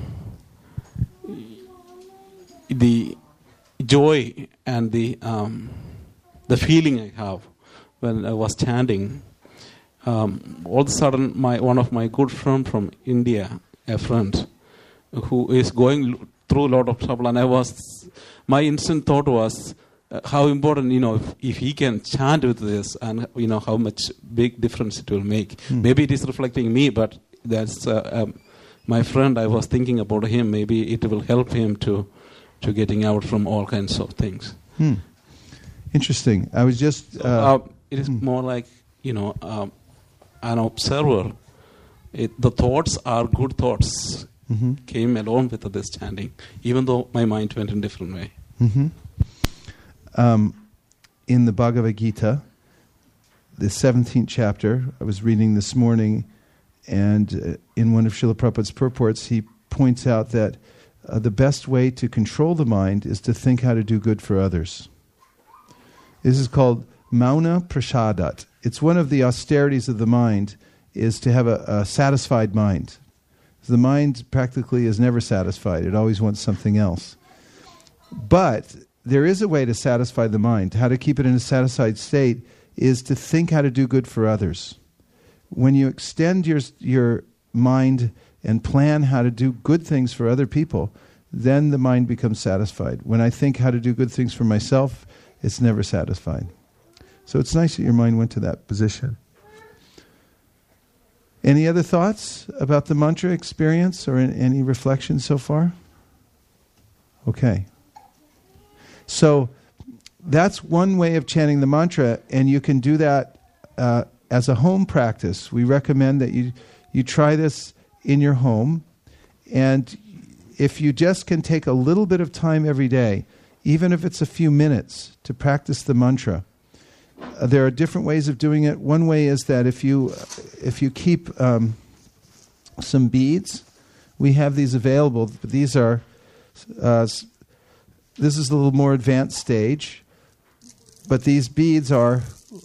G: the joy and the um, the feeling I have when I was chanting. Um, all of a sudden, my one of my good friend from India, a friend who is going through a lot of trouble, and I was, my instant thought was, uh, how important, you know, if, if he can chant with this, and you know how much big difference it will make.
A: Hmm.
G: Maybe it is reflecting me, but that's uh, um, my friend. I was thinking about him. Maybe it will help him to to getting out from all kinds of things.
A: Hmm. Interesting. I was just.
G: So,
A: Uh,
G: uh, it is
A: hmm.
G: more like, you know, um, an observer. It, the thoughts are good thoughts.
A: Mhm.
G: Came along with this chanting, even though my mind went in a different way.
A: Mm-hmm. Um, in the Bhagavad Gita, the seventeenth chapter, I was reading this morning, and uh, in one of Srila Prabhupada's purports, he points out that uh, the best way to control the mind is to think how to do good for others. This is called Mauna Prasadat. It's one of the austerities of the mind, is to have a, a satisfied mind. The mind practically is never satisfied. It always wants something else. But there is a way to satisfy the mind. How to keep it in a satisfied state is to think how to do good for others. When you extend your your mind and plan how to do good things for other people, then the mind becomes satisfied. When I think how to do good things for myself, it's never satisfied. So it's nice that your mind went to that position. Any other thoughts about the mantra experience or in, any reflections so far? Okay. So that's one way of chanting the mantra, and you can do that uh, as a home practice. We recommend that you you try this in your home, and if you just can take a little bit of time every day, even if it's a few minutes, to practice the mantra. Uh, there are different ways of doing it. One way is that if you if you keep um, some beads, we have these available. But these are uh, this is a little more advanced stage, but these beads are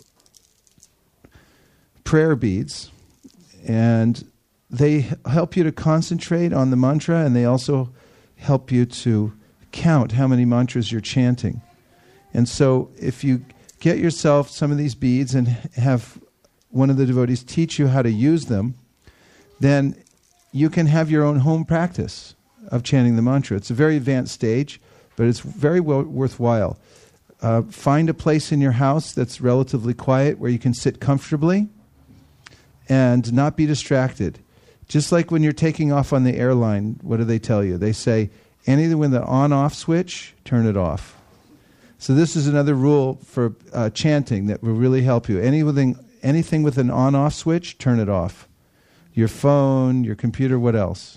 A: prayer beads, and they help you to concentrate on the mantra, and they also help you to count how many mantras you're chanting. And so if you get yourself some of these beads and have one of the devotees teach you how to use them, then you can have your own home practice of chanting the mantra. It's a very advanced stage, but it's very well worthwhile. Uh, find a place in your house that's relatively quiet where you can sit comfortably and not be distracted. Just like when you're taking off on the airline, what do they tell you? They say, anything with an on-off switch, turn it off. So this is another rule for uh, chanting that will really help you. Anything, anything with an on-off switch, turn it off. Your phone, your computer, what else?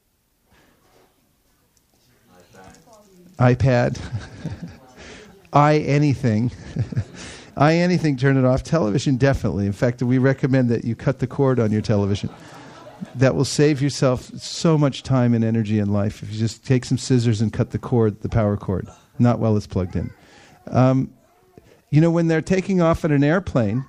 A: iPad. I anything. I anything, turn it off. Television, definitely. In fact, we recommend that you cut the cord on your television. That will save yourself so much time and energy in life if you just take some scissors and cut the cord, the power cord, not while it's plugged in. Um, you know, when they're taking off in an airplane,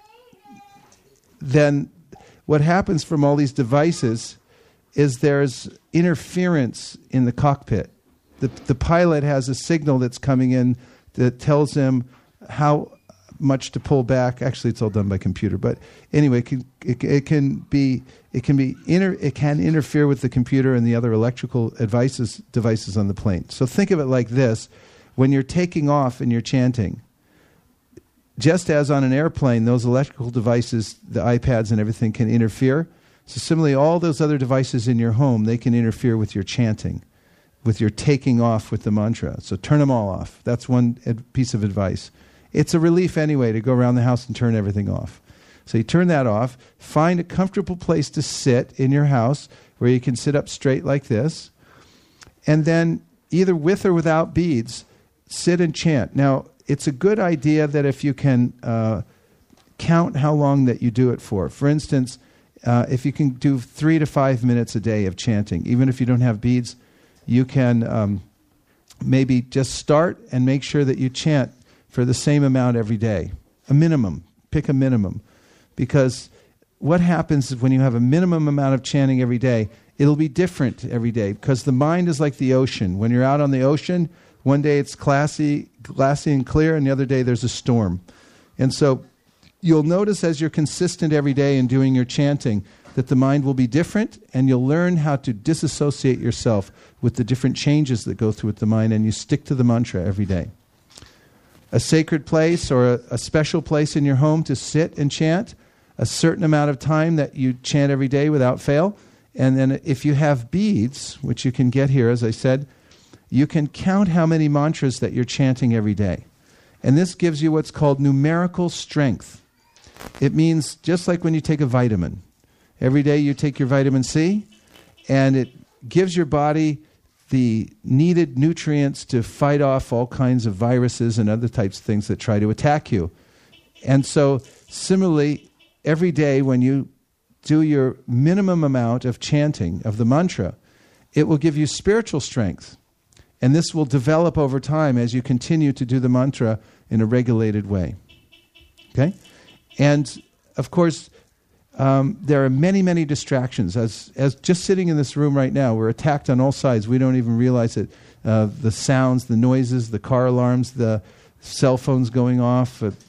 A: then what happens from all these devices is there's interference in the cockpit. The, the pilot has a signal that's coming in that tells him how much to pull back. Actually, it's all done by computer, but anyway, it can, it, it can be it can be inter, it can interfere with the computer and the other electrical devices devices on the plane. So think of it like this: when you're taking off and you're chanting, just as on an airplane, those electrical devices, the iPads and everything, can interfere. So similarly, all those other devices in your home, they can interfere with your chanting, with your taking off with the mantra. So turn them all off. That's one ed- piece of advice. It's a relief anyway to go around the house and turn everything off. So you turn that off. Find a comfortable place to sit in your house where you can sit up straight like this. And then either with or without beads, sit and chant. Now, it's a good idea that if you can uh, count how long that you do it for. For instance, uh, if you can do three to five minutes a day of chanting, even if you don't have beads, you can um, maybe just start and make sure that you chant for the same amount every day. A minimum. Pick a minimum. Because what happens is when you have a minimum amount of chanting every day, it'll be different every day. Because the mind is like the ocean. When you're out on the ocean, one day it's glassy, glassy and clear, and the other day there's a storm. And so you'll notice as you're consistent every day in doing your chanting that the mind will be different, and you'll learn how to disassociate yourself with the different changes that go through with the mind, and you stick to the mantra every day. a sacred place or a, a special place in your home to sit and chant, a certain amount of time that you chant every day without fail. And then if you have beads, which you can get here, as I said, you can count how many mantras that you're chanting every day. And this gives you what's called numerical strength. It means just like when you take a vitamin. Every day you take your vitamin C, and it gives your body the needed nutrients to fight off all kinds of viruses and other types of things that try to attack you. And so, similarly, every day when you do your minimum amount of chanting of the mantra, it will give you spiritual strength. And this will develop over time as you continue to do the mantra in a regulated way. Okay? And, of course, um, there are many, many distractions. As as just sitting in this room right now, we're attacked on all sides. We don't even realize it. Uh, the sounds, the noises, the car alarms, the cell phones going off. Uh,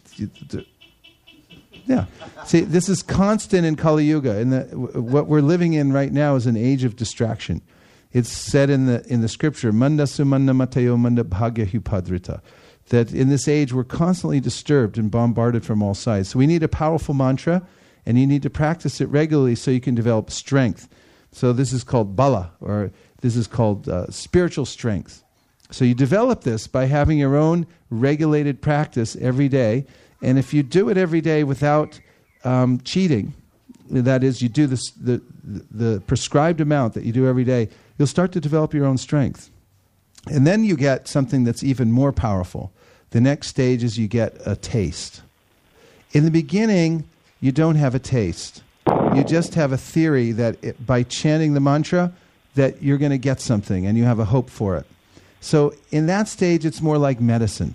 A: yeah. See, this is constant in Kali Yuga. And the, what we're living in right now is an age of distraction. It's said in the in the scripture, Manda sumanda matayo manda bhagya hupadrita, that in this age we're constantly disturbed and bombarded from all sides. So we need a powerful mantra, and you need to practice it regularly so you can develop strength. So this is called bala, or this is called uh, spiritual strength. So you develop this by having your own regulated practice every day. And if you do it every day without um, cheating, that is, you do this, the, the prescribed amount that you do every day, you'll start to develop your own strength. And then you get something that's even more powerful. The next stage is you get a taste. In the beginning, you don't have a taste. You just have a theory that it, by chanting the mantra, that you're going to get something and you have a hope for it. So in that stage, it's more like medicine.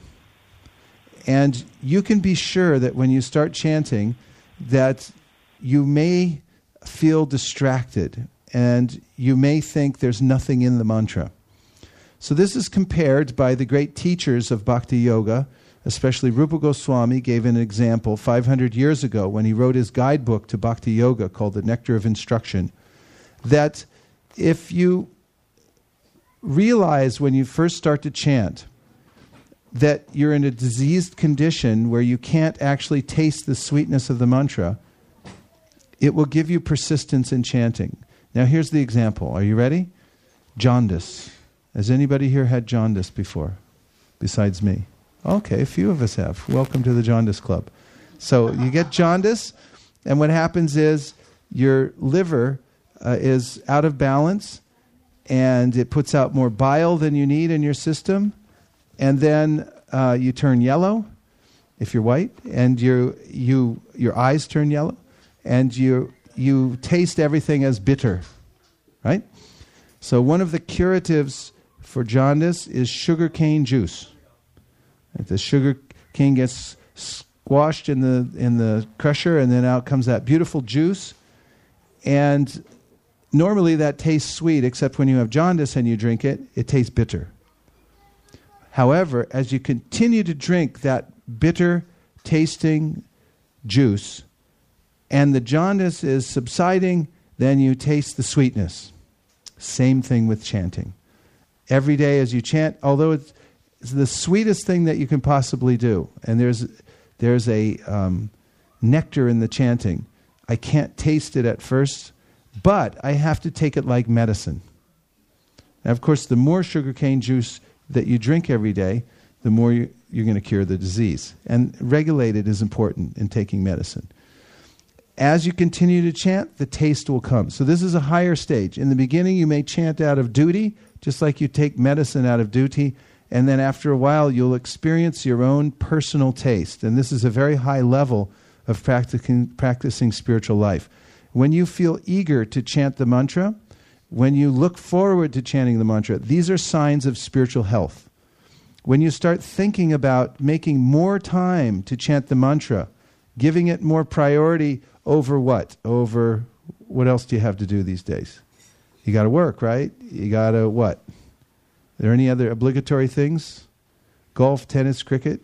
A: And you can be sure that when you start chanting, that you may feel distracted and you may think there's nothing in the mantra. So this is compared by the great teachers of Bhakti Yoga, especially Rupa Goswami gave an example five hundred years ago when he wrote his guidebook to Bhakti Yoga called The Nectar of Instruction, that if you realize when you first start to chant that you're in a diseased condition where you can't actually taste the sweetness of the mantra, it will give you persistence in chanting. Now here's the example. Are you ready? Jaundice. Has anybody here had jaundice before, besides me? Okay, a few of us have. Welcome to the Jaundice Club. So you get jaundice, and what happens is your liver uh, is out of balance, and it puts out more bile than you need in your system, and then uh, you turn yellow, if you're white, and you you your eyes turn yellow, and you you taste everything as bitter, right? So one of the curatives for jaundice is sugarcane juice. The sugar cane gets squashed in the in the crusher, and then out comes that beautiful juice. And normally that tastes sweet, except when you have jaundice and you drink it, it tastes bitter. However, as you continue to drink that bitter tasting juice, and the jaundice is subsiding, then you taste the sweetness. Same thing with chanting. Every day as you chant, although it's It's the sweetest thing that you can possibly do. And there's there's a um, nectar in the chanting. I can't taste it at first, but I have to take it like medicine. And of course, the more sugarcane juice that you drink every day, the more you, you're going to cure the disease. And regulated is important in taking medicine. As you continue to chant, the taste will come. So this is a higher stage. In the beginning, you may chant out of duty, just like you take medicine out of duty. And then after a while, you'll experience your own personal taste. And this is a very high level of practicing, practicing spiritual life. When you feel eager to chant the mantra, when you look forward to chanting the mantra, these are signs of spiritual health. When you start thinking about making more time to chant the mantra, giving it more priority over what? Over what else do you have to do these days? You got to work, right? You got to what? Are there any other obligatory things? Golf, tennis, cricket?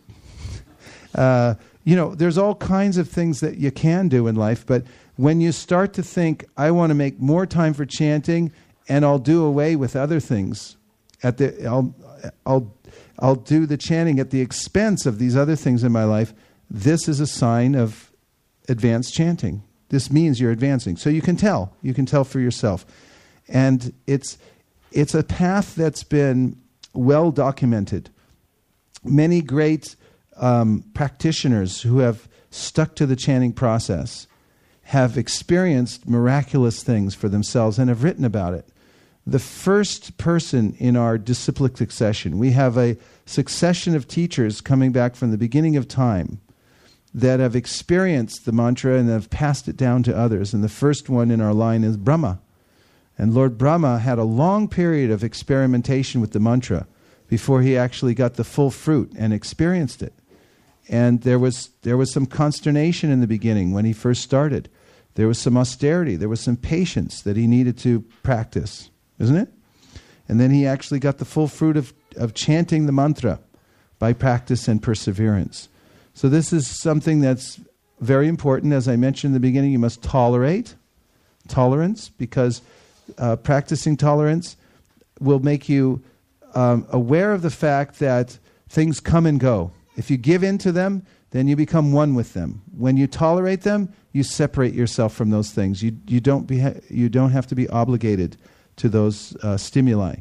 A: uh, you know, there's all kinds of things that you can do in life, but when you start to think, I want to make more time for chanting, and I'll do away with other things, at the, I'll, I'll I'll do the chanting at the expense of these other things in my life, this is a sign of advanced chanting. This means you're advancing. So you can tell. You can tell for yourself. And it's it's a path that's been well documented. Many great um, practitioners who have stuck to the chanting process have experienced miraculous things for themselves and have written about it. The first person in our disciplic succession, we have a succession of teachers coming back from the beginning of time that have experienced the mantra and have passed it down to others. And the first one in our line is Brahma. And Lord Brahma had a long period of experimentation with the mantra before he actually got the full fruit and experienced it. And there was there was some consternation in the beginning when he first started. There was some austerity. There was some patience that he needed to practice, isn't it? And then he actually got the full fruit of, of chanting the mantra by practice and perseverance. So this is something that's very important. As I mentioned in the beginning, you must tolerate tolerance, because uh, practicing tolerance will make you um, aware of the fact that things come and go. If you give in to them, then you become one with them. When you tolerate them, you separate yourself from those things. You you don't be you don't have to be obligated to those uh, stimuli.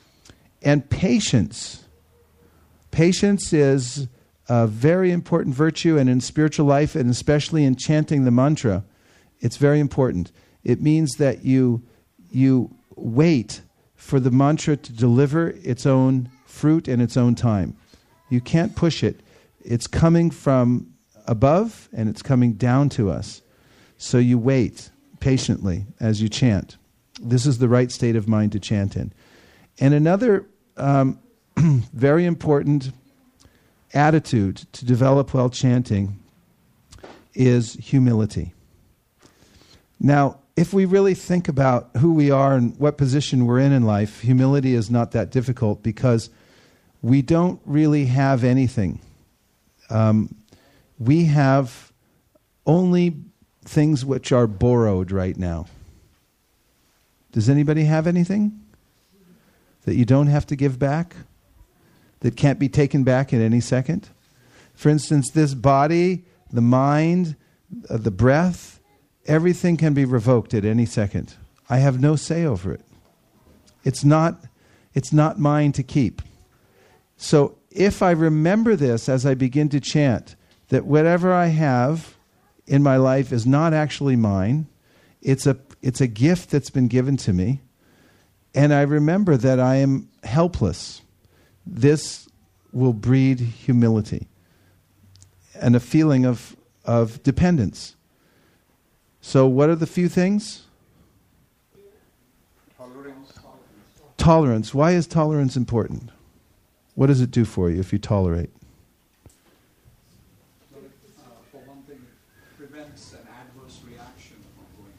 A: And patience. Patience is a very important virtue, and in spiritual life, and especially in chanting the mantra, it's very important. It means that you you wait for the mantra to deliver its own fruit in its own time. You can't push it. It's coming from above and it's coming down to us. So you wait patiently as you chant. This is the right state of mind to chant in. And another um, very important attitude to develop while chanting is humility. Now, if we really think about who we are and what position we're in in life, humility is not that difficult, because we don't really have anything. Um, we have only things which are borrowed right now. Does anybody have anything that you don't have to give back, that can't be taken back at any second? For instance, this body, the mind, uh, the breath, everything can be revoked at any second. I have no say over it. It's not, it's not mine to keep. So if I remember this as I begin to chant, that whatever I have in my life is not actually mine, it's a it's a gift that's been given to me, and I remember that I am helpless, this will breed humility and a feeling of, of dependence. So what are the few things?
F: Tolerance.
A: Tolerance. Why is tolerance important? What does it do for you if you tolerate?
D: Uh, for one thing, it prevents an adverse reaction from going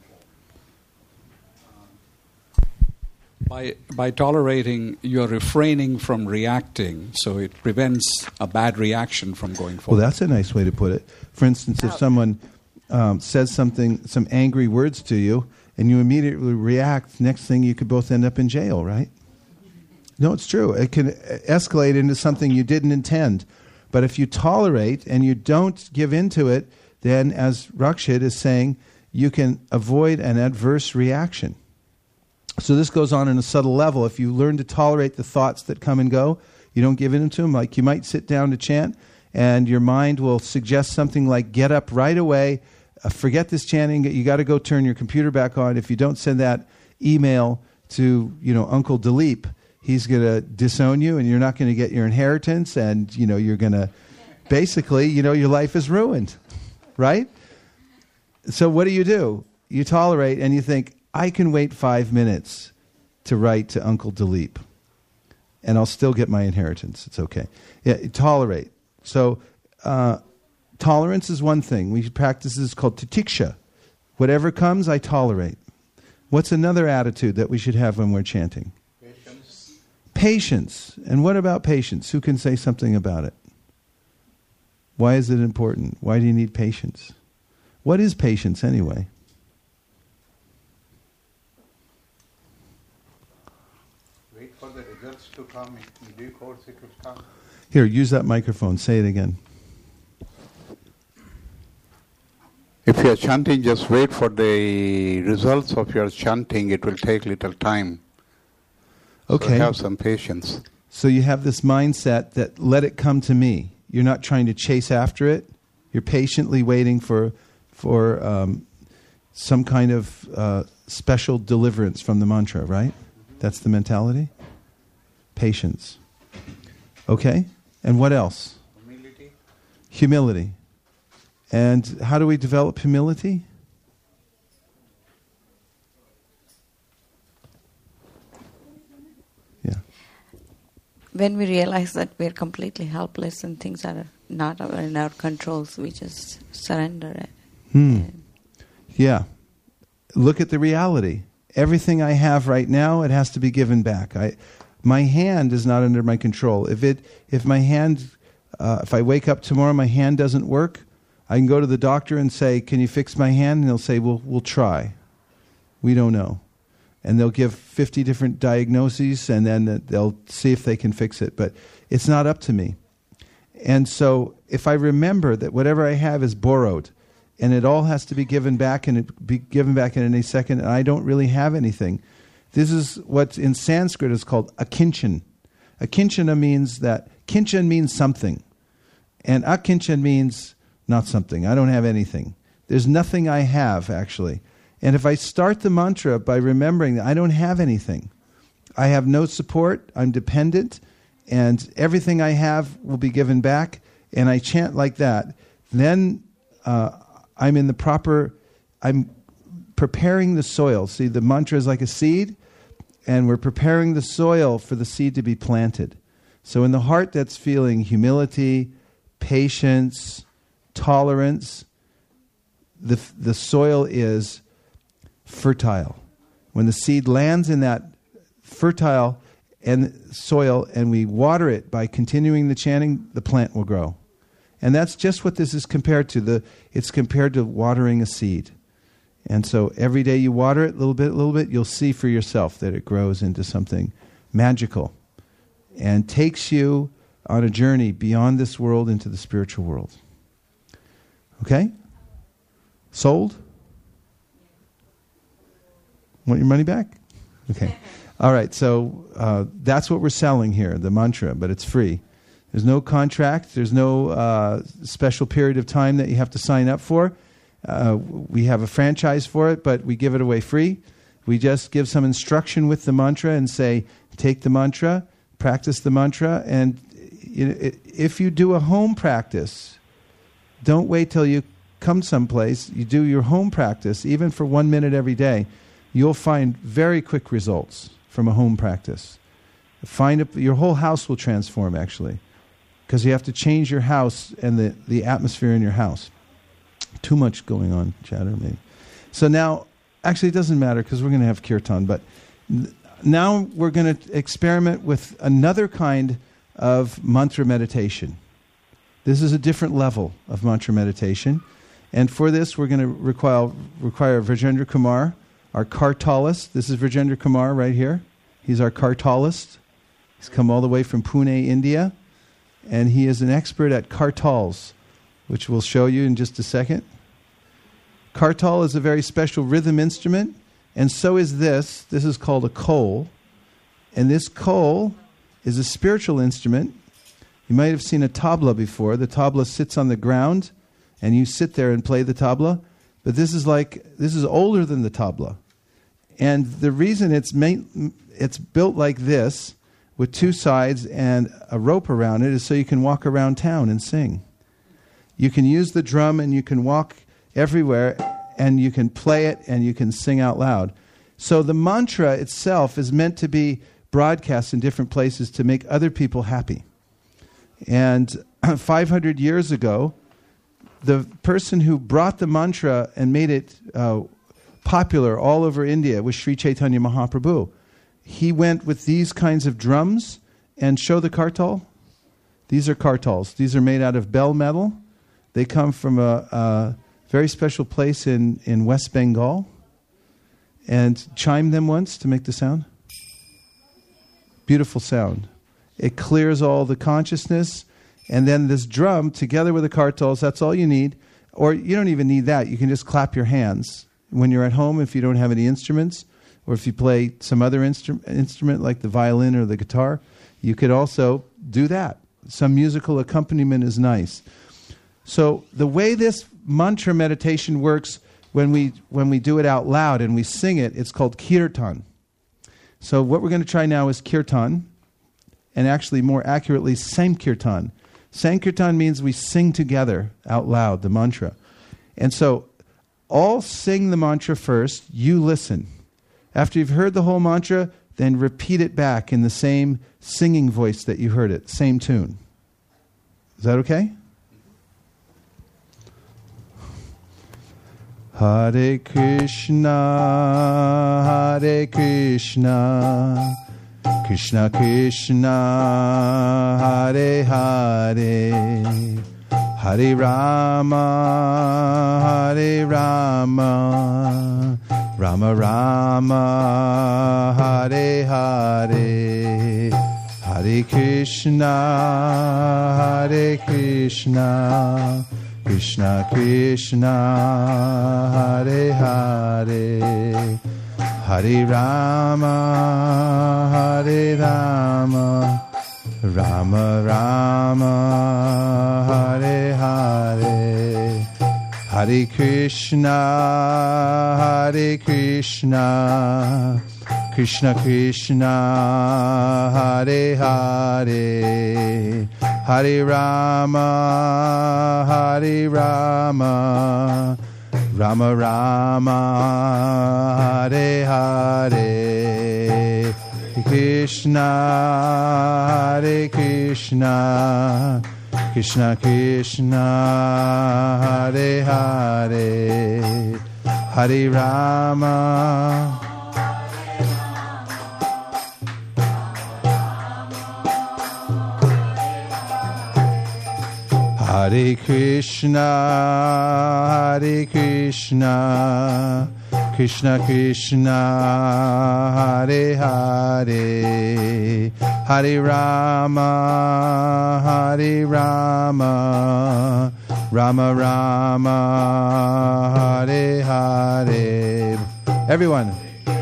D: forward. Um, by, by tolerating, you're refraining from reacting, so it prevents a bad reaction from going
A: Well,
D: forward.
A: that's a nice way to put it. For instance, if someone um, says something, some angry words to you, and you immediately react, next thing you could both end up in jail, right? No, it's true. It can escalate into something you didn't intend. But if you tolerate and you don't give in to it, then, as Rakshit is saying, you can avoid an adverse reaction. So this goes on in a subtle level. If you learn to tolerate the thoughts that come and go, you don't give in to them. Like you might sit down to chant, and your mind will suggest something like, get up right away, uh, forget this chanting, you got to go turn your computer back on. If you don't send that email to, you know, Uncle Dilip, he's going to disown you, and you're not going to get your inheritance, and, you know, you're going to, basically, you know, your life is ruined, right? So what do you do? You tolerate, and you think, I can wait five minutes to write to Uncle Dilip, and I'll still get my inheritance. It's okay. Yeah, tolerate. So uh, tolerance is one thing. We practice this called titiksha. Whatever comes, I tolerate. What's another attitude that we should have when we're chanting?
F: Patience.
A: Patience. And what about patience? Who can say something about it? Why is it important? Why do you need patience? What is patience anyway?
F: Wait for the results to come in due course it will come.
A: Here, use that microphone. Say it again.
F: If you are chanting, just wait for the results of your chanting. It will take little time.
A: Okay.
F: So have some patience.
A: So you have this mindset that let it come to me. You're not trying to chase after it. You're patiently waiting for for um, some kind of uh, special deliverance from the mantra, right? That's the mentality? Patience. Okay? And what else?
F: Humility.
A: Humility. And how do we develop humility? Yeah.
H: When we realize that we're completely helpless and things are not in our controls, we just surrender it.
A: Hmm.
H: And
A: Yeah. Look at the reality. Everything I have right now, it has to be given back. I, my hand is not under my control. If it, if my hand, uh, if I wake up tomorrow, my hand doesn't work, I can go to the doctor and say, "Can you fix my hand?" And they'll say, "Well, we'll try. We don't know." And they'll give fifty different diagnoses, and then they'll see if they can fix it. But it's not up to me. And so, if I remember that whatever I have is borrowed, and it all has to be given back, and it be given back in any second, and I don't really have anything. This is what in Sanskrit is called akinchan. Akinchana means that, kinchan means something, and akinchan means not something. I don't have anything. There's nothing I have, actually. And if I start the mantra by remembering that I don't have anything, I have no support, I'm dependent, and everything I have will be given back, and I chant like that, then uh, I'm in the proper, I'm preparing the soil. See, the mantra is like a seed, and we're preparing the soil for the seed to be planted. So in the heart that's feeling humility, patience, tolerance, the the soil is fertile. When the seed lands in that fertile and soil and we water it by continuing the chanting, the plant will grow. And that's just what this is compared to. The it's compared to watering a seed. And so every day you water it a little bit, a little bit, you'll see for yourself that it grows into something magical and takes you on a journey beyond this world into the spiritual world. Okay? Sold? Want your money back? Okay. All right, so uh, that's what we're selling here, the mantra, but it's free. There's no contract. There's no uh, special period of time that you have to sign up for. Uh, we have a franchise for it, but we give it away free. We just give some instruction with the mantra and say, take the mantra, practice the mantra, and you know, if you do a home practice, don't wait till you come someplace. You do your home practice, even for one minute every day. You'll find very quick results from a home practice. Find a, your whole house will transform, actually, because you have to change your house and the, the atmosphere in your house. Too much going on, chatter, maybe. So now, actually it doesn't matter because we're going to have kirtan, but n- now we're going to experiment with another kind of mantra meditation. This is a different level of mantra meditation. And for this, we're going to require, require Virjendra Kumar, our kartalist. This is Virjendra Kumar right here. He's our kartalist. He's come all the way from Pune, India. And he is an expert at kartals, which we'll show you in just a second. Kartal is a very special rhythm instrument, and so is this. This is called a kol. And this kol is a spiritual instrument. You might have seen a tabla before. The tabla sits on the ground, and you sit there and play the tabla. But this is like, this is older than the tabla. And the reason it's made, it's built like this, with two sides and a rope around it, is so you can walk around town and sing. You can use the drum and you can walk everywhere and you can play it and you can sing out loud. So the mantra itself is meant to be broadcast in different places to make other people happy. And five hundred years ago, the person who brought the mantra and made it uh, popular all over India was Sri Chaitanya Mahaprabhu. He went with these kinds of drums and show the kartal. These are kartals. These are made out of bell metal. They come from a, a very special place in, in West Bengal. And chime them once to make the sound. Beautiful sound. It clears all the consciousness, and then this drum, together with the kartals, that's all you need. Or you don't even need that. You can just clap your hands. When you're at home, if you don't have any instruments, or if you play some other instru- instrument like the violin or the guitar, you could also do that. Some musical accompaniment is nice. So the way this mantra meditation works, when we when we do it out loud and we sing it, it's called kirtan. So what we're going to try now is kirtan, and actually more accurately, sankirtan. Sankirtan means we sing together out loud the mantra. And so all sing the mantra first, you listen. After you've heard the whole mantra, then repeat it back in the same singing voice that you heard it, same tune. Is that okay? Hare Krishna, Hare Krishna, Krishna Krishna, Hare Hare, Hare Rama, Hare Rama, Rama Rama, Hare Hare, Hare Krishna, Hare Krishna, Krishna Krishna, Hare Hare, Hare Rama, Hare Rama, Rama Rama, Hare Hare, Hare Krishna, Hare Krishna, Krishna Krishna, Hare Hare, Hare Rama, Hare Rama, Rama Rama, Hare Hare, Krishna, Hare Krishna, Krishna Krishna, Hare Hare, Hare Rama, Hare Krishna, Hare Krishna, Krishna Krishna, Hare Hare, Hare Rama, Hare Rama, Rama Rama, Hare Hare. Everyone.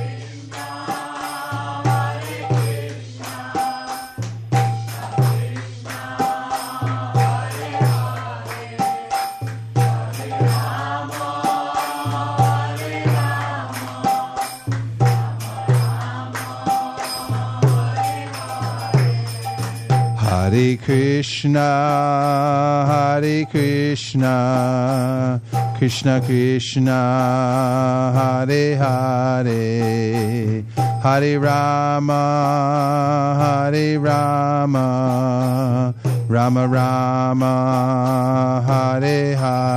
A: Hare Krishna, Hare Krishna, Krishna Krishna, Hare Hare, Hare Rama, Hare Rama, Rama Rama, Hare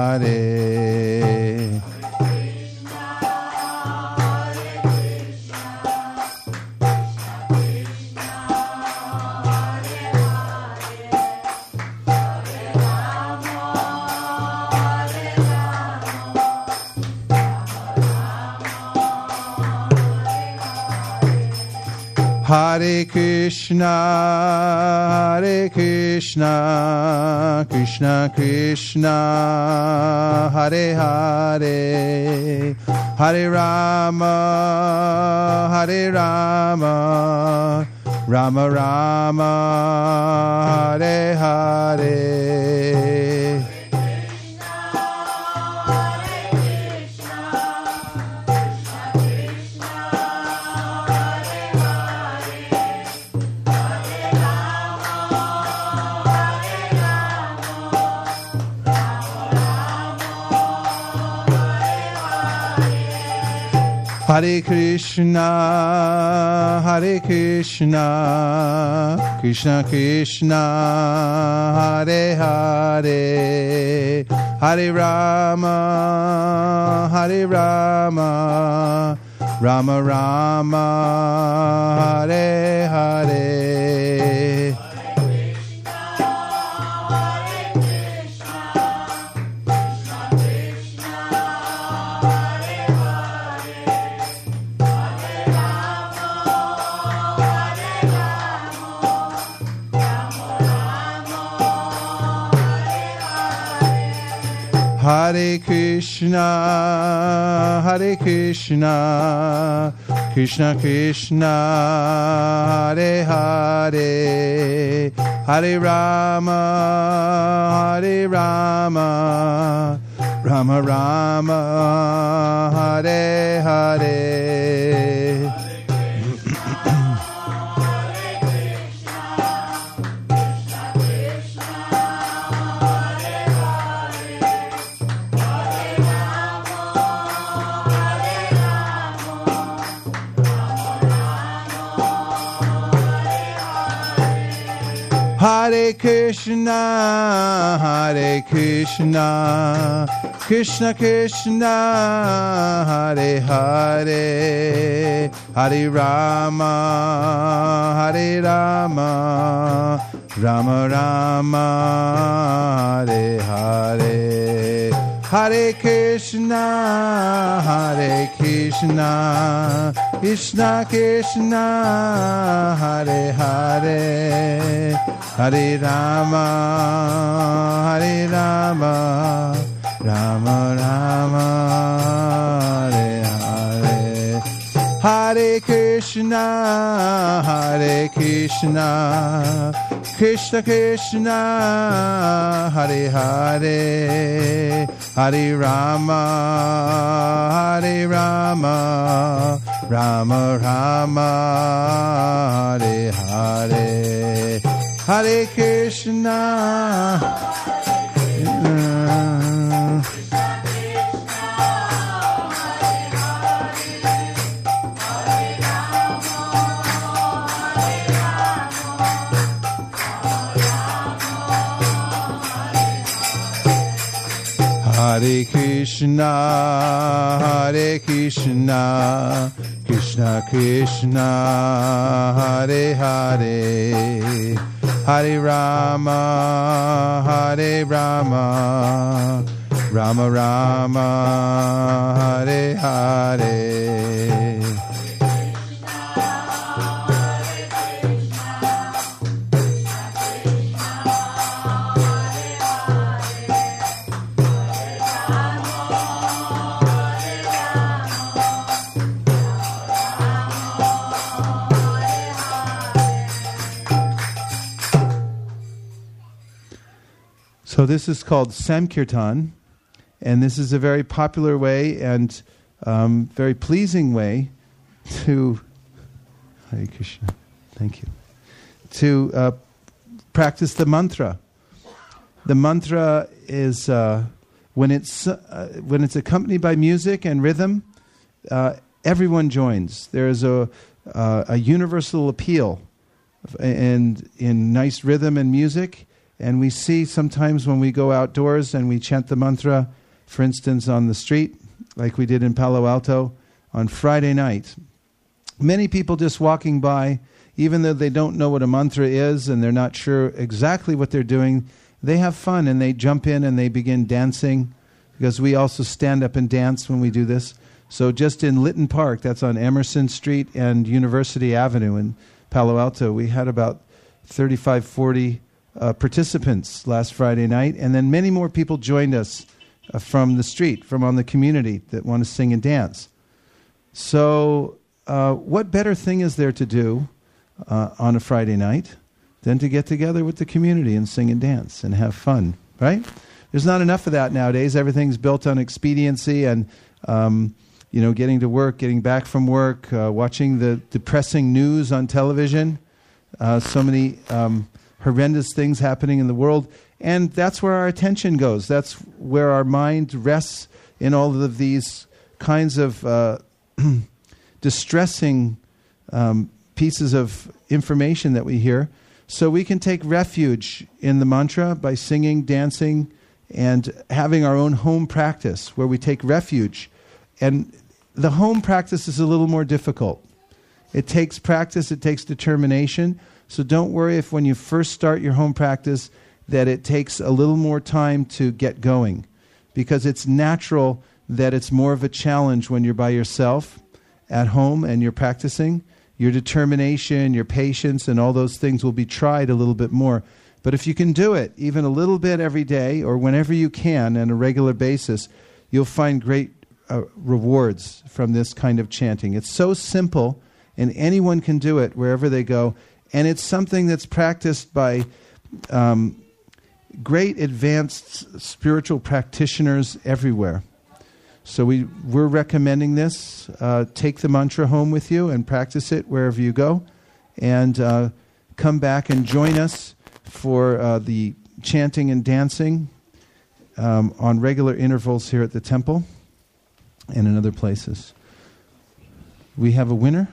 A: Hare. Hare Krishna, Hare Krishna, Krishna Krishna, Hare Hare, Hare Rama, Hare Rama, Rama Rama, Hare Hare. Hare Krishna, Hare Krishna, Krishna Krishna, Hare Hare, Hare Rama, Hare Rama, Rama Rama, Hare Hare. Hare Krishna, Hare Krishna, Krishna Krishna, Hare Hare, Hare Rama, Hare Rama, Rama Rama, Hare Hare. Hare Krishna, Hare Krishna, Krishna Krishna, Hare Hare, Hare Rama, Hare Rama, Rama Rama, Hare Hare. Hare Krishna, Hare Krishna, Krishna Krishna, Hare Hare, Hare Rama, Hare Rama, Rama Rama, Hare Hare. Hare Krishna, Hare Krishna, Krishna Krishna, Hare Hare, Hare Rama, Hare Rama, Rama Rama, Hare Hare. Hare Krishna. Hare Krishna, Hare Krishna, Krishna Krishna, Hare Hare, Hare Rama, Hare Rama, Rama Rama, Hare Hare. So this is called Sankirtan, and this is a very popular way and um, very pleasing way to, Hare Krishna, thank you, to uh, practice the mantra. The mantra is, uh, when it's uh, when it's accompanied by music and rhythm, uh, everyone joins. There is a, uh, a universal appeal and in nice rhythm and music. And we see sometimes when we go outdoors and we chant the mantra, for instance, on the street, like we did in Palo Alto on Friday night, many people just walking by, even though they don't know what a mantra is and they're not sure exactly what they're doing, they have fun and they jump in and they begin dancing, because we also stand up and dance when we do this. So just in Lytton Park, that's on Emerson Street and University Avenue in Palo Alto, we had about thirty-five, forty Uh, participants last Friday night, and then many more people joined us uh, from the street, from on the community that want to sing and dance. So uh, what better thing is there to do uh, on a Friday night than to get together with the community and sing and dance and have fun, right? There's not enough of that nowadays. Everything's built on expediency and um, you know, getting to work, getting back from work, uh, watching the depressing news on television. Uh, so many um, horrendous things happening in the world, and that's where our attention goes. That's where our mind rests in all of these kinds of uh, distressing um, pieces of information that we hear. So we can take refuge in the mantra by singing, dancing, and having our own home practice where we take refuge. And the home practice is a little more difficult. It takes practice, it takes determination. So don't worry if when you first start your home practice that it takes a little more time to get going, because it's natural that it's more of a challenge when you're by yourself at home and you're practicing. Your determination, your patience, and all those things will be tried a little bit more. But if you can do it even a little bit every day or whenever you can on a regular basis, you'll find great uh, rewards from this kind of chanting. It's so simple, and anyone can do it wherever they go. And it's something that's practiced by um, great advanced spiritual practitioners everywhere. So we, we're recommending this. Uh, take the mantra home with you and practice it wherever you go. And uh, come back and join us for uh, the chanting and dancing um, on regular intervals here at the temple and in other places. We have a winner?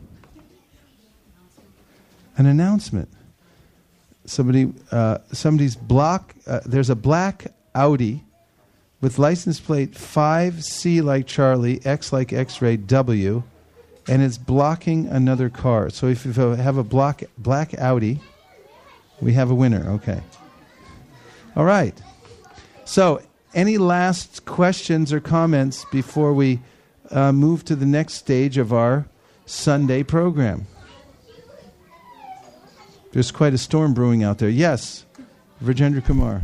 A: An announcement. Somebody, uh, somebody's block. Uh, there's a black Audi with license plate five C like Charlie, X like X-ray, W, and it's blocking another car. So if you have a block, black Audi, we have a winner. Okay. All right. So any last questions or comments before we uh, move to the next stage of our Sunday program? There's quite a storm brewing out there. Yes, Virjendra Kumar.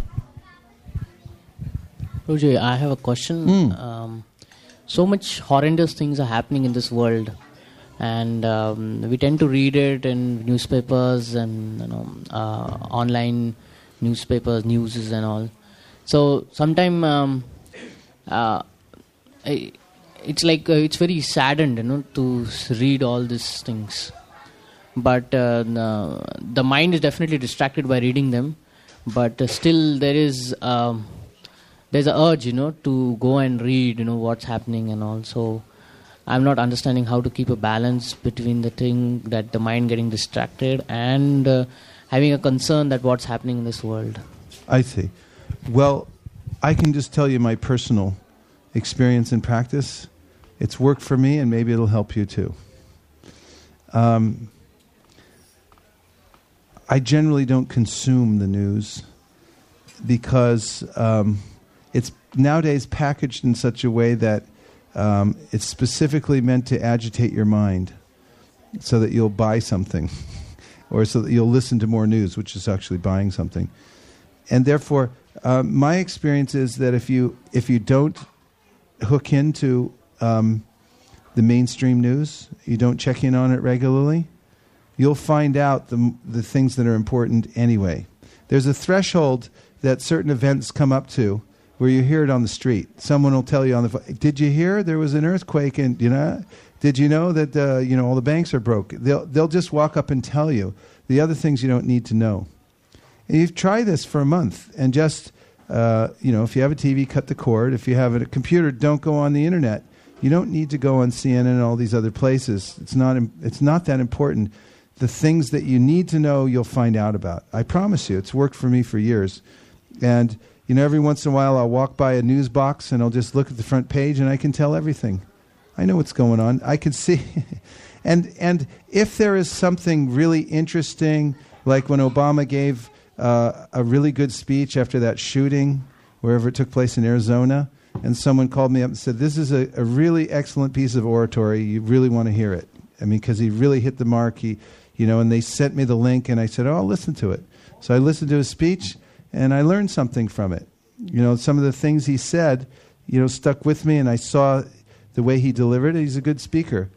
I: Roger, I have a question.
A: Mm.
I: Um, so much horrendous things are happening in this world, and um, we tend to read it in newspapers and you know uh, online newspapers, newses and all. So sometime um, uh, I, it's like uh, it's very saddened, you know, to read all these things. But uh, the, the mind is definitely distracted by reading them. But uh, still, there is um, there's an urge, you know, to go and read, you know, what's happening and all. So I'm not understanding how to keep a balance between the thing that the mind getting distracted and uh, having a concern that what's happening in this world.
A: I see. Well, I can just tell you my personal experience and practice. It's worked for me, and maybe it'll help you too. Um, I generally don't consume the news because um, it's nowadays packaged in such a way that um, it's specifically meant to agitate your mind so that you'll buy something or so that you'll listen to more news, which is actually buying something. And therefore, uh, my experience is that if you if you don't hook into um, the mainstream news, you don't check in on it regularly, you'll find out the the things that are important anyway. There's a threshold that certain events come up to where you hear it on the street. Someone will tell you on the phone, did you hear there was an earthquake and you know, did you know that uh, you know all the banks are broke? They'll they'll just walk up and tell you. The other things you don't need to know. And you try this for a month and just uh, you know, if you have a T V, cut the cord. If you have a computer, don't go on the internet. You don't need to go on C N N and all these other places. It's not it's not that important. The things that you need to know, you'll find out about. I promise you, it's worked for me for years. And, you know, every once in a while I'll walk by a news box and I'll just look at the front page and I can tell everything. I know what's going on. I can see. and and if there is something really interesting, like when Obama gave uh, a really good speech after that shooting, wherever it took place in Arizona, and someone called me up and said, this is a, a really excellent piece of oratory. You really want to hear it. I mean, because he really hit the mark. He... You know, and they sent me the link, and I said, oh, I'll listen to it. So I listened to his speech, and I learned something from it. You know, some of the things he said, you know, stuck with me, and I saw the way he delivered it. He's a good speaker.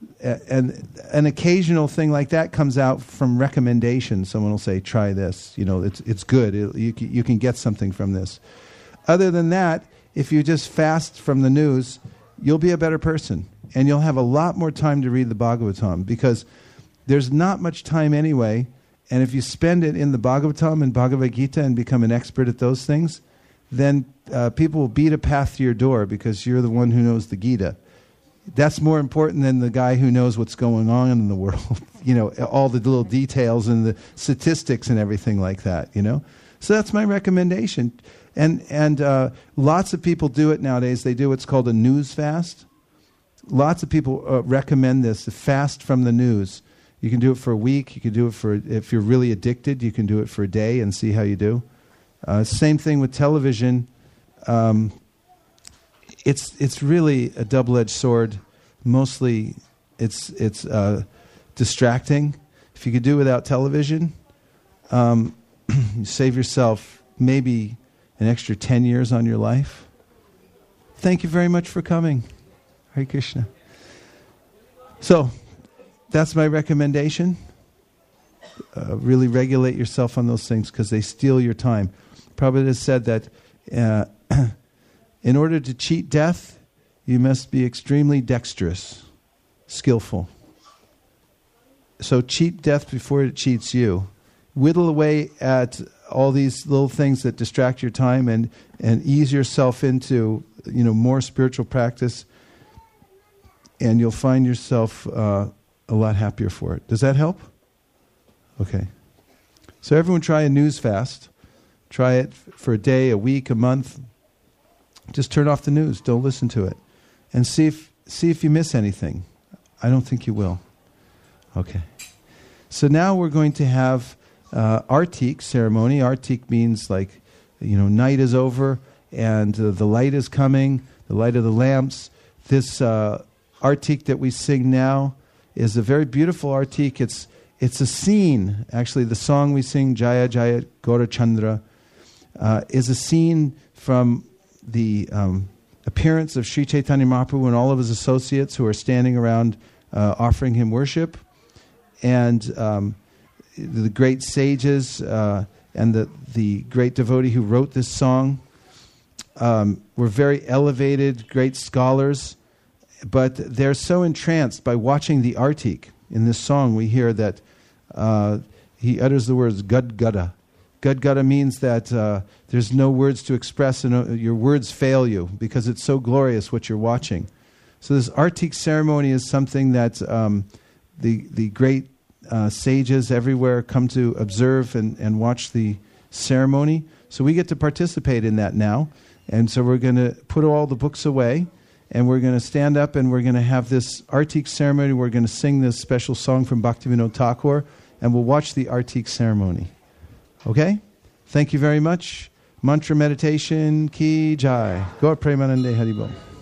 A: And an occasional thing like that comes out from recommendation. Someone will say, try this. You know, it's it's good. It, you, you can get something from this. Other than that, if you just fast from the news, you'll be a better person. And you'll have a lot more time to read the Bhagavatam, because there's not much time anyway, and if you spend it in the Bhagavatam and Bhagavad Gita and become an expert at those things, then uh, people will beat a path to your door because you're the one who knows the Gita. That's more important than the guy who knows what's going on in the world, you know, all the little details and the statistics and everything like that, you know. So that's my recommendation. And, and uh, lots of people do it nowadays. They do what's called a news fast. Lots of people uh, recommend this, the fast from the news. You can do it for a week. You can do it for, if you're really addicted, you can do it for a day and see how you do. Uh, same thing with television. Um, it's it's really a double-edged sword. Mostly, it's it's uh, distracting. If you could do without television, um, you save yourself maybe an extra ten years on your life. Thank you very much for coming. Hare Krishna. So, that's my recommendation. Uh, really regulate yourself on those things because they steal your time. Prabhupada has said that uh, in order to cheat death, you must be extremely dexterous, skillful. So cheat death before it cheats you. Whittle away at all these little things that distract your time and, and ease yourself into, you know, more spiritual practice, and you'll find yourself uh, a lot happier for it. Does that help? Okay. So everyone try a news fast. Try it for a day, a week, a month. Just turn off the news. Don't listen to it. And see if see if you miss anything. I don't think you will. Okay. So now we're going to have uh, Artik ceremony. Artik means like, you know, night is over and uh, the light is coming, the light of the lamps. This uh, Artik that we sing now is a very beautiful Artik. It's it's a scene. Actually, the song we sing, Jaya Jaya Gaura Chandra, uh, is a scene from the um, appearance of Sri Chaitanya Mahaprabhu and all of his associates who are standing around uh, offering him worship. And um, the great sages uh, and the, the great devotee who wrote this song um, were very elevated, great scholars, but they're so entranced by watching the Artik. In this song we hear that uh, he utters the words Gadgada. Gadgada means that uh, there's no words to express and uh, your words fail you because it's so glorious what you're watching. So this Artik ceremony is something that um, the the great uh, sages everywhere come to observe and, and watch the ceremony. So we get to participate in that now. And so we're going to put all the books away and we're going to stand up and we're going to have this Artik ceremony. We're going to sing this special song from Bhaktivinoda Thakur and we'll watch the Artik ceremony. Okay? Thank you very much. Mantra meditation ki jai. Gaur Premanande Haribol.